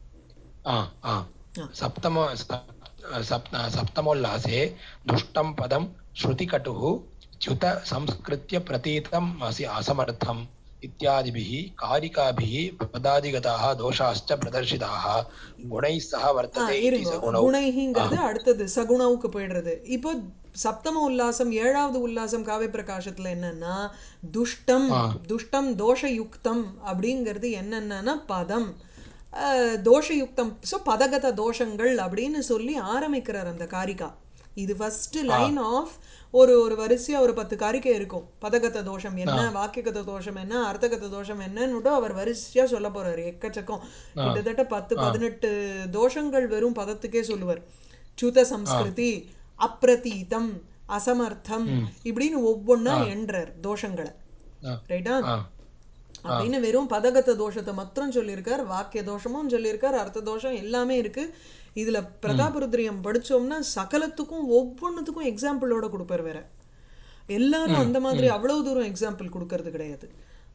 ஆ ஆ ஆ सप्तम सप्त सप्तमोल्लासे दुष्टं पदं श्रुतिकटुः च्युत संस्कृत्य प्रतीतम् असि असमर्थम् इत्यादिभिः कारिकाभिः पदादिगताः दोषाश्च प्रदर्शिताः गुणैः सह ஆ वर्तते इति இருங்க, सगुणौ. आ குணைங்கிறது அடுத்தது சகுணவுக்கு போயிடுறது. இப்போ சப்தம உல்லாசம் ஏழாவது உல்லாசம் காவிய பிரகாசத்துல என்னன்னா துஷ்டம், आ துஷ்டம் தோஷயுக்தம் அப்படிங்கிறது என்னென்னா பதம் அஹ், தோஷயுக்தம். ஸோ பதகத தோஷங்கள் அப்படின்னு சொல்லி ஆரம்பிக்கிறார் அந்த காரிகா. இது ஃபர்ஸ்ட் आ லைன் ஆஃப் ஒரு ஒரு வரிசையா ஒரு பத்து காரிக்கை இருக்கும். பதகத தோஷம் என்ன, आ வாக்கியகத தோஷம் என்ன, அர்த்தகத தோஷம் என்னன்னு அவர் வரிசையா சொல்ல போறாரு. எக்கச்சக்கம், आ கிட்டத்தட்ட பத்து आ பதினெட்டு தோஷங்கள் வெறும் பதத்துக்கே சொல்லுவார். சுத आ சம்ஸ்கிருதி, அப்பிரதீதம், அசமர்த்தம், हम्म இப்படின்னு ஒவ்வொன்றா आ எண்றார் தோஷங்களை. आ ரைட்டா? आ आ அப்படின்னு வெறும் பதகத்த தோஷத்தை மாத்திரம் சொல்லியிருக்கார். வாக்கிய தோஷமும் சொல்லியிருக்கார், அர்த்த தோஷம் எல்லாமே இருக்கு. இதுல हम्म பிரதாபருத்ரியம் படிச்சோம்னா சகலத்துக்கும் ஒவ்வொன்றுத்துக்கும் எக்ஸாம்பிளோட கொடுப்பார். வேற எல்லாரும் हम्म அந்த மாதிரி हम्म அவ்வளவு தூரம் எக்ஸாம்பிள் கொடுக்கறது கிடையாது.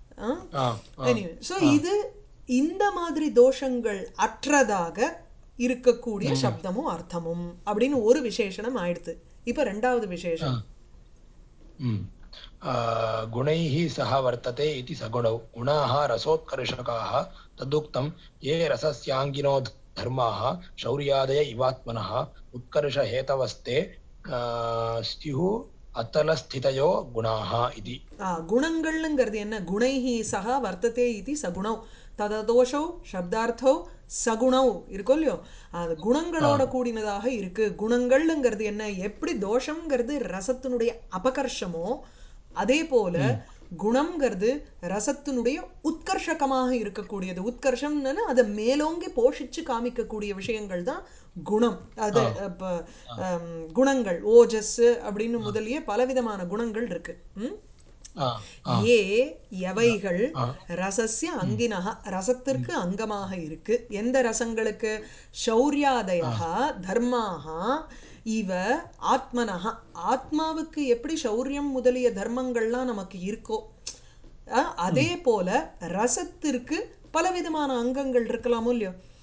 आ आ எனிவே ஸோ आ இது இந்த மாதிரி தோஷங்கள் அற்றதாக இருக்கக்கூடிய हम्म சப்தமும் அர்த்தமும் அப்படின்னு ஒரு விசேஷனம் ஆயிடுத்து. இப்ப ரெண்டாவது आ விசேஷனம். हम्म आ, गुणैः सह वर्तते इति सगुणौ गुणाः रसोत्कर्षकाः तदुक्तं ये रसस्याङ्गिनो धर्माः शौर्यादय इवात्मनः उत्कर्षहेतवस्ते आ, स्युः अतलस्थितयो गुणाः इति. ஆ குணங்கள்ங்கிறது என்ன, குணைஹி சகா வர்த்ததே இது சகுணௌ தததோஷௌ சப்தார்த்தௌ சகுணௌ இருக்கோ இல்லையோ, அது आ, குணங்களோட கூடினதாக இருக்கு. குணங்கள்ங்கிறது என்ன, எப்படி தோஷங்கிறது ரசத்தினுடைய அபகர்ஷமோ அதே போல हम्म குணம்ங்கிறது ரசத்தினுடைய உத்கர்ஷகமாக இருக்கக்கூடியது. உத்கர்ஷம்னு அதை மேலோங்கி போஷிச்சு காமிக்கக்கூடிய விஷயங்கள் தான் குணம். அது आ, இப்போ आ, குணங்கள் ஓஜஸ் அப்படின்னு आ, முதலிய பலவிதமான குணங்கள் இருக்கு. ம் आ, आ, ஏ எவைகள் आ, ரசஸ்ய हम्म அங்கினஹ हम्म ரசத்திற்கு அங்கமாக இருக்கு. எந்த ரசங்களுக்கு, சௌரியாதயா தர்மாக இவ ஆத்மனஹ ஆத்மாவுக்கு எப்படி சௌரியம் முதலிய தர்மங்கள்லாம் நமக்கு இருக்கோ அஹ், அதே हम्म போல ரசத்திற்கு பலவிதமான அங்கங்கள் இருக்கலாமோ இல்லையோ.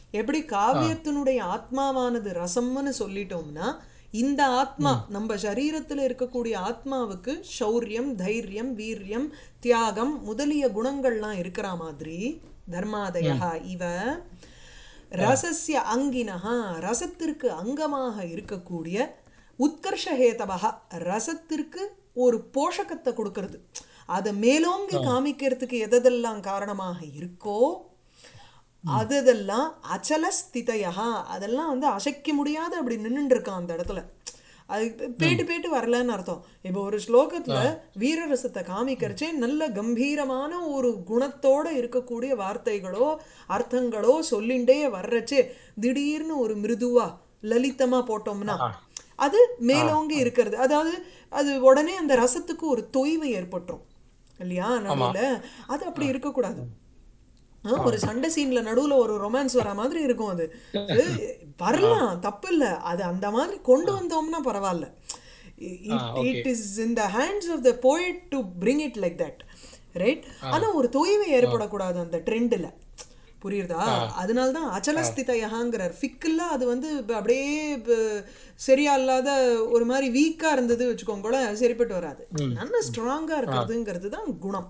எப்படி காவியத்தினுடைய ஆத்மாவானது ரசம்னு சொல்லிட்டோம்னா இந்த ஆத்மா நம்ம சரீரத்தில் இருக்கக்கூடிய ஆத்மாவுக்கு சௌரியம் தைரியம் வீரியம் தியாகம் முதலிய குணங்கள்லாம் இருக்கிற மாதிரி தர்மாதயா இவ ரசஸ்ய அங்கினஹா ரசத்திற்கு அங்கமாக இருக்கக்கூடிய உத்கர்ஷஹேதவா ரசத்திற்கு ஒரு போஷகத்தை கொடுக்கறது அதை மேலோங்கி காமிக்கிறதுக்கு எதெல்லாம் காரணமாக இருக்கோ அதெல்லாம் அச்சல ஸ்திதையா அதெல்லாம் வந்து அசைக்க முடியாது அப்படி நின்றுட்டு இருக்கான் அந்த இடத்துல அது பேட்டு பேட்டு வரலன்னு அர்த்தம் இப்போ ஒரு ஸ்லோகத்துல வீரரசத்தை காமிக்கிறச்சே நல்ல கம்பீரமான ஒரு குணத்தோட இருக்கக்கூடிய வார்த்தைகளோ அர்த்தங்களோ சொல்லிண்டே வர்றச்சே திடீர்னு ஒரு மிருதுவா லலிதமா போட்டோம்னா அது மேலோங்கி இருக்கிறது அதாவது அது உடனே அந்த ரசத்துக்கு ஒரு தொய்வு ஏற்பட்டுரும் இல்லையா நடுவில் அது அப்படி இருக்கக்கூடாது ஒரு சண்டை சீன்ல நடுவுல ஒரு ரொமான்ஸ் வர மாதிரி இருக்கும் அது வரலாம் தப்பு இல்லை அது அந்த மாதிரி கொண்டு வந்தோம்னா பரவாயில்ல it is in the hands of the poet to bring it like that right ஆனா ஒரு தொய்வு ஏற்படக்கூடாது அந்த ட்ரெண்டில் புரியுறதா அதனால்தான் அச்சலஸ்திதையாங்கிறார் ஃபிக்கில் அது வந்து அப்படியே சரியா இல்லாத ஒரு மாதிரி வீக்கா இருந்தது வச்சுக்கோங்க சரிப்பட்டு வராது நல்ல ஸ்ட்ராங்கா இருக்கிறதுங்கிறது தான் குணம்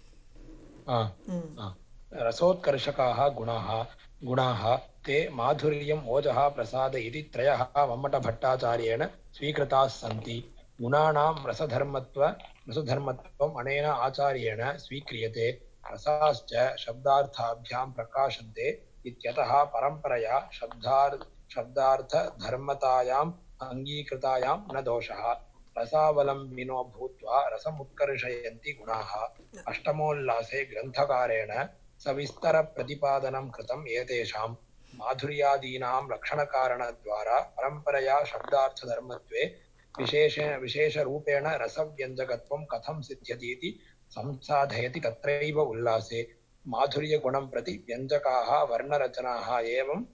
रसोत्कर्षकाः गुणाः गुणाः ते माधुर्यम् ओजः प्रसाद इति त्रयः मम्मटभट्टाचार्येण स्वीकृताः सन्ति गुणानां रसधर्मत्व रसधर्मत्वम् अनेन आचार्येण स्वीक्रियते रसाश्च शब्दार्थाभ्यां प्रकाशन्ते इत्यतः परम्परया शब्दार् शब्दार्थधर्मतायाम् अङ्गीकृतायां न दोषः रसावलम्बिनो भूत्वा रसमुत्कर्षयन्ति गुणाः अष्टमोल्लासे ग्रन्थकारेण सविस्तरप्रतिपादनं कृतम् एतेषां माधुर्यादीनां लक्षणकारणद्वारा परम्परया शब्दार्थधर्मत्वे विशेष विशेषरूपेण रसव्यञ्जकत्वं कथं सिद्ध्यति इति संसाधयति तत्रैव उल्लासे माधुर्यगुणं प्रति व्यञ्जकाः वर्णरचनाः एवं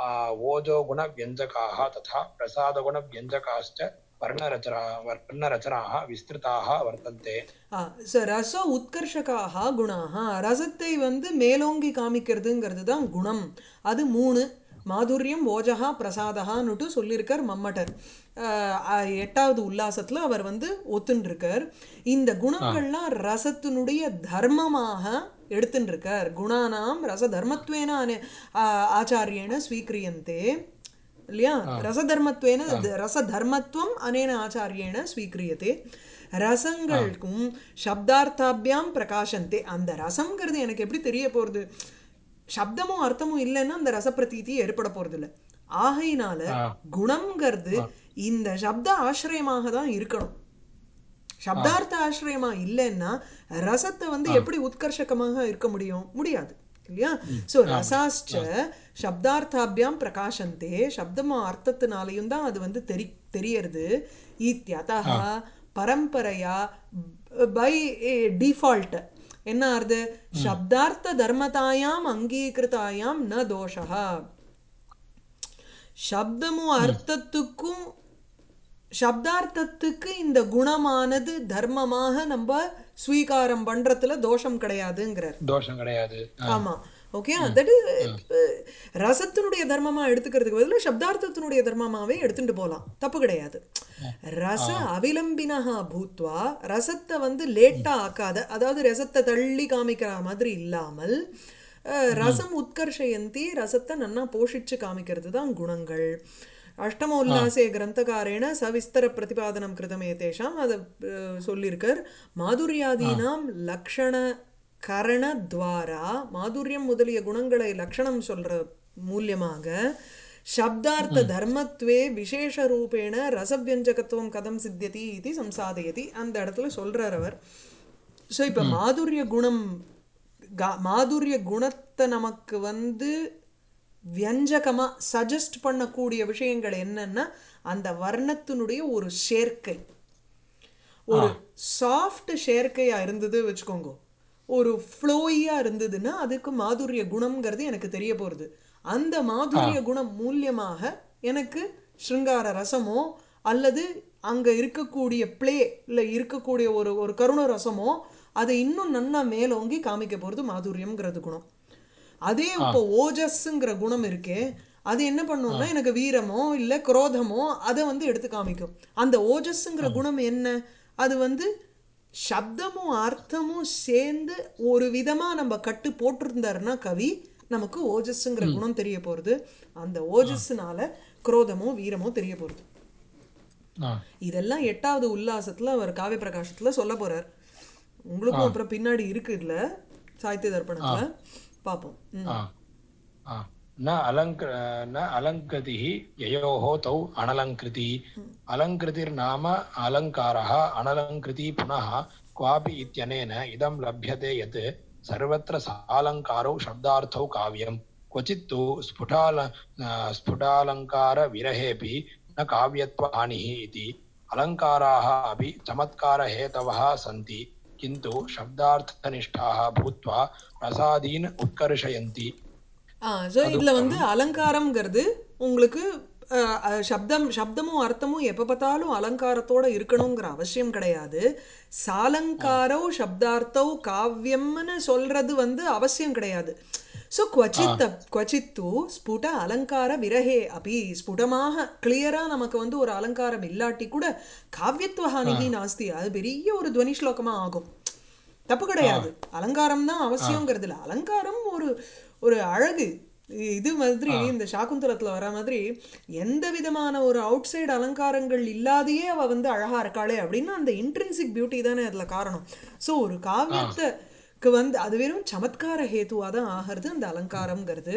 ओजोगुणव्यञ्जकाः तथा प्रसादगुणव्यञ्जकाश्च वर्णरचना वर्णरचनाः विस्तृताः वर्तन्ते ரச உத்கர்ஷகாக குணாக ரசத்தை வந்து மேலோங்கி காமிக்கிறதுங்கிறது தான் குணம் அது மூணு மாதுரியம் ஓஜகா பிரசாதகான்னுட்டு சொல்லியிருக்கார் மம்மட்டர் எட்டாவது உல்லாசத்துல அவர் வந்து ஒத்துன்றிருக்கார் இந்த குணங்கள்லாம் ரசத்தினுடைய தர்மமாக எடுத்துருக்கார் குணானாம் ரச தர்மத்வேன ஆச்சாரியேன ஸ்வீக்ரியந்தே இல்லையா ரசதர்மத்வேன ரசதர்மத்துவம் அனேன ஆச்சாரியேன ஸ்வீக்ரியதே ரசங்களுக்கும் சப்தார்த்தாபியாம் பிரகாசந்தே அந்த ரசம்ங்கிறது எனக்கு எப்படி தெரிய போகிறது சப்தமும் அர்த்தமும் இல்லைன்னா அந்த ரசப்பிரதீதி ஏற்பட போகிறது இல்லை ஆகையினால குணம்ங்கிறது இந்த சப்த ஆசிரியமாக தான் இருக்கணும் சப்தார்த்த ஆசிரியமா இல்லைன்னா ரசத்தை வந்து எப்படி உத்கர்ஷகமாக இருக்க முடியும் முடியாது இல்லையா ஸோ ரசாஸ்ச சப்தார்த்தாபியாம் பிரகாசந்தே சப்தமா அர்த்தத்தினாலையும் தான் அது வந்து தெரி தெரியறது இத்யதா பரம்பரையா பை டிஃபால்ட் என்ன ஆறுது சப்தார்த்த தர்மதாயாம் அங்கீகிருதாயாம் ந தோஷா சப்தமும் அர்த்தத்துக்கும் சப்தார்த்தத்துக்கு இந்த குணமானது தர்மமாக நம்ம ஸ்வீகாரம் பண்றதுல தோஷம் கிடையாதுங்கிறார் தோஷம் கிடையாது ஆமா ஓகே தட் இஸ் ரசத்தினுடைய தர்மமா எடுத்துக்கிறதுக்கு பதிலாக சப்தார்த்தத்தினுடைய தர்மமாவே எடுத்துட்டு போகலாம் தப்பு கிடையாது ரச அவிலம்பினஹா பூத்வா ரசத்தை வந்து லேட்டா ஆக்காத அதாவது ரசத்தை தள்ளி காமிக்கிற மாதிரி இல்லாமல் ரசம் உத்கர்ஷயந்தி ரசத்தை நன்னா போஷிச்சு காமிக்கிறது தான் குணங்கள் அஷ்டம உல்லாசே கிரந்தகாரேன சவிஸ்தர பிரதிபாதனம் கிருதம் ஏதேஷாம் அதை சொல்லியிருக்கார் மாதுரியாதீனாம் லக்ஷண கரணத்வாரா மாதுரியம் முதலிய குணங்களை லக்ஷணம் சொல்ற மூலியமாக சப்தார்த்த தர்மத்வே விசேஷ ரூபேண ரசவியஞ்சகத்துவம் கதம் சித்தியதி இது சம்சாதயதி அந்த இடத்துல சொல்றார் அவர் ஸோ இப்போ மாதுரிய குணம் மாதுரிய குணத்தை நமக்கு வந்து வியஞ்சகமா சஜஸ்ட் பண்ணக்கூடிய விஷயங்கள் என்னன்னா அந்த வர்ணத்தினுடைய ஒரு சேர்க்கை ஒரு சாஃப்ட் சேர்க்கையா இருந்தது வச்சுக்கோங்க ஒரு ஃப்ளோயியா இருந்ததுன்னா அதுக்கு மாதுரிய குணம்ங்கிறது எனக்கு தெரிய போகிறது அந்த மாதுரிய குணம் மூலியமாக எனக்கு ஸ்ருங்கார ரசமோ அல்லது அங்கே இருக்கக்கூடிய பிளே இல்லை இருக்கக்கூடிய ஒரு ஒரு கருண ரசமோ அதை இன்னும் நன்னா மேலோங்கி காமிக்க போகிறது மாதுரியம்ங்கிறது குணம் அதே ஆ இப்போ ஓஜஸ்ங்கிற குணம் இருக்கே அது என்ன ஆ பண்ணும்னா எனக்கு வீரமோ இல்லை குரோதமோ அதை வந்து எடுத்து காமிக்கும். அந்த ஓஜஸ்ங்கிற ஆ குணம் என்ன, அது வந்து சப்தமும் அர்த்தமும் சேர்ந்து ஒரு விதமா நம்ம கட்டு போட்டிருந்தாருன்னா கவி நமக்கு ஓஜஸ்ங்கிற ம் குணம் தெரிய போறது. அந்த ஆ ஓஜஸ்னால குரோதமோ வீரமோ தெரிய போறது. ஆ இதெல்லாம் எட்டாவது உல்லாசத்துல அவர் காவிய பிரகாசத்துல சொல்ல போறார். ஆ உங்களுக்கும் அப்புறம் பின்னாடி இருக்கு இதுல சாகித்ய ஆ தர்ப்பணத்துல பார்ப்போம். ம் ஆ आ, न अलङ्क न अलङ्कृतिः ययोः तौ अनलङ्कृतिः अलङ्कृतिर्नाम अलङ्कारः अनलङ्कृतिः पुनः क्वापि इत्यनेन इदं लभ्यते यत् सर्वत्र सालङ्कारौ शब्दार्थौ काव्यं क्वचित् तु स्फुटाल स्फुटालङ्कारविरहेऽपि न काव्यत्वहानिः इति अलङ्काराः अपि चमत्कारहेतवः सन्ति किन्तु शब्दार्थनिष्ठाः भूत्वा रसादीन् उत्कर्षयन्ति ஆ ஸோ இதில் तदुक्तं வந்து அலங்காரம்ங்கிறது உங்களுக்கு அஹ், அஹ், சப்தம் சப்தமும் அர்த்தமும் எப்போ பார்த்தாலும் அலங்காரத்தோட இருக்கணுங்கிற அவசியம் கிடையாது. சாலங்காரோ சப்தார்த்தோ காவியம்னு சொல்றது வந்து அவசியம் கிடையாது. ஸோ आ, क्वचित् क्वचित्तु ஸ்புட அலங்கார விரகே அப்படி ஸ்புடமாக கிளியராக நமக்கு வந்து ஒரு அலங்காரம் இல்லாட்டி கூட காவியத்துவ ஹானிகி आ, நாஸ்தி, அது பெரிய ஒரு துவனி ஸ்லோகமாக ஆகும். தப்பு கிடையாது. आ, அலங்காரம் தான் आ, அவசியங்கிறது இல்லை. அலங்காரம் ஒரு ஒரு அழகு. இது மாதிரி आ, இந்த சாகுந்தலத்தில் வர மாதிரி எந்த விதமான ஒரு அவுட் சைடு அலங்காரங்கள் இல்லாதையே அவள் வந்து அழகா இருக்காளே அப்படின்னா அந்த இன்ட்ரின்சிக் பியூட்டி தானே அதில் காரணம். ஸோ ஒரு आ, காவியத்துக்கு வந்து அது வெறும் சமத்கார ஹேத்துவாக தான் ஆகிறது அந்த அலங்காரம்ங்கிறது.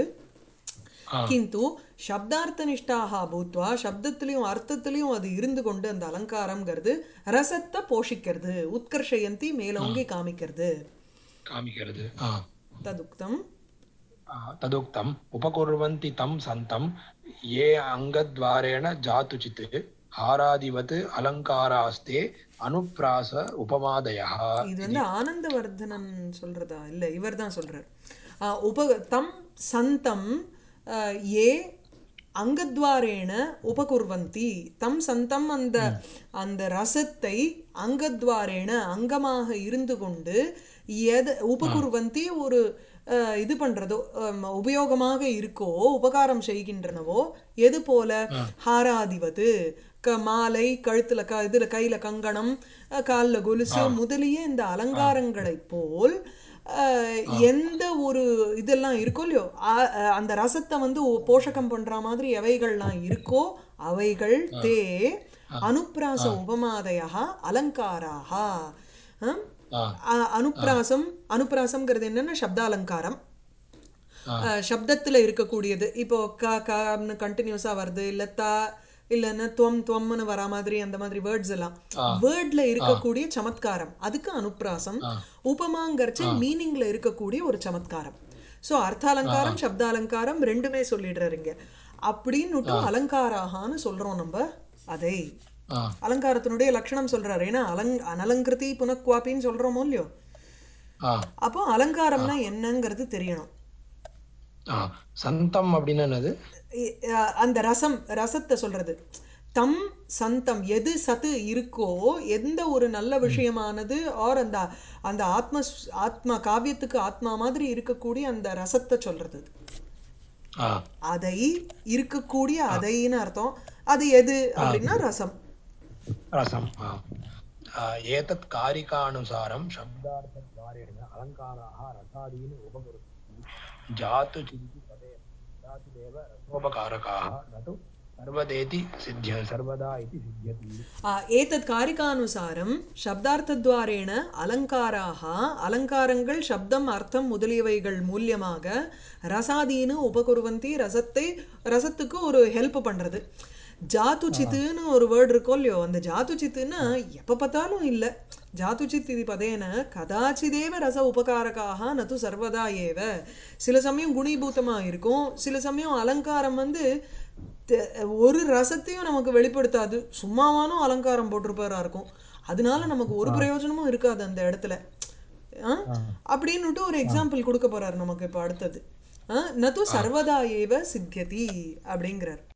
आ, கிந்து சப்தார்த்தனிஷ்டாக பூத்வா சப்தத்திலையும் அர்த்தத்திலையும் அது இருந்து கொண்டு அந்த அலங்காரம்ங்கிறது ரசத்தை போஷிக்கிறது, உத்கர்ஷயந்தி மேலோங்கி आ, காமிக்கிறது. कामिकरद् आ, ததுக்தம் आ, तदुक्तम् उपकुर्वन्ति तं सन्तं ये अङ्गद्वारेण जातुचित् हारादिवत् अलङ्कारास्ते अनुप्रास उपमादयः இது வந்து इति ஆனந்தவர்தனன் சொல்றதா இல்லை இவர் தான் சொல்றார். ஆஹ் உப தம் சந்தம் ஆஹ் ஏ அங்கத்வாரேண உபகுர்வந்தி தம் சந்தம் அந்த ம், அந்த ரசத்தை அங்கத்வாரேண அங்கமாக இருந்து கொண்டு எது आ, உபகுர்வந்தி ஒரு அஹ், இது பண்றதோ அம், உபயோகமாக இருக்கோ உபகாரம் செய்கின்றனவோ எது போல आ, ஹாராதிவது க மாலை கழுத்துல க இதுல கையில கங்கணம் அஹ், கால்ல கொலுசு आ, முதலிய இந்த आ, அலங்காரங்களைப் போல் அஹ், आ, எந்த ஒரு இதெல்லாம் இருக்கோ இல்லையோ அ- அஹ், அந்த ரசத்தை வந்து ஒ- போஷகம் பண்ற மாதிரி எவைகள்லாம் இருக்கோ அவைகள் आ, தே आ, அனுப்பிராச आ, உபமாதயா அலங்காராக. அஹ், आ, அ- आ, அனுப்பிராசம் அனுப்பிராசம்ங்கிறது என்னன்னா சப்தாலங்காரம். आ, அஹ், சப்தத்துல இருக்கக்கூடியது இப்போ க கன்னு கண்டினியூஸா வருது இல்ல தா இல்லைன்னா துவம் துவம்னு வரா மாதிரி அந்த மாதிரி வேர்ட்ஸ் எல்லாம் आ, வேர்ட்ல आ, இருக்கக்கூடிய சமத்காரம் அதுக்கு அனுப்பிராசம். आ, உபமாங்கரிச்சு आ, மீனிங்ல இருக்கக்கூடிய ஒரு சமத்காரம். ஸோ आ, அர்த்தாலங்காரம் சப்தாலங்காரம் ரெண்டுமே சொல்லிடுறாருங்க. அப்படின்னுட்டு आ, அலங்காராகான்னு சொல்றோம் நம்ம அதை. आ, அலங்காரத்தினுடைய லட்சணம் சொல்றாரு. ஏன்னா அலங் அனலங்கிருதி புனக்குவாப்பின்னு சொல்றோமோ இல்லையோ, आ, அப்போ அலங்காரம்னா आ, என்னங்கிறது தெரியணும். आ, சந்தம் அப்படின்னா என்னது? இ- அஹ் அந்த ரசம் ரசத்தை சொல்றது. தம் சந்தம் எது சத்து இருக்கோ எந்த ஒரு நல்ல ம், விஷயமானது ஆர் அந்த அந்த ஆத்ம ஆத்மா காவியத்துக்கு ஆத்மா மாதிரி இருக்கக்கூடிய அந்த ரசத்தை சொல்றது. आ, அதை இருக்கக்கூடிய आ, அதைன்னு அர்த்தம். அது எது आ, அப்படின்னா ரசம். रसम् आ, आ, एतत् कारिकानुसारं शब्दार्थद्वारेण अलङ्काराः रसादीन् उपकुर्वन्ति जातु चिन्ति पदेन कदाचिदेव रसोपकारकाः न तु सर्वदेति सिद्ध्य सर्वदा इति सिद्ध्यति ஆஹ் ஏதத் காரிகானுசாரம் சப்தார்த்தத்வாரேண அலங்காராக அலங்காரங்கள் சப்தம் அர்த்தம் முதலியவைகள் மூலியமாக ரசாதீனு உபகுர்வந்தி ரசத்தை ரசத்துக்கு ஒரு ஹெல்ப் பண்றது. ஜாத்து आ, சித்துன்னு ஒரு வேர்டு இருக்கோ இல்லையோ, அந்த ஜாத்து சித்துன்னா आ, எப்போ பார்த்தாலும் இல்லை. ஜாத்து சித் இது பதேன கதாச்சிதேவ ரச உபகாரக்காக நது சர்வதா ஏவ. சில சமயம் குணீபூதமாக இருக்கும், சில சமயம் அலங்காரம் வந்து தெ- ஒரு ரசத்தையும் நமக்கு வெளிப்படுத்தாது, சும்மாவானும் அலங்காரம் போட்டிருப்பாரா இருக்கும். அதனால நமக்கு ஒரு आ, பிரயோஜனமும் இருக்காது அந்த இடத்துல. ஆ? आ, அப்படின்னுட்டு ஒரு आ, எக்ஸாம்பிள் கொடுக்க போறாரு நமக்கு இப்போ அடுத்தது. ஆ, நது आ, சர்வதா ஏவ சித்தியதி அப்படிங்கிறார்.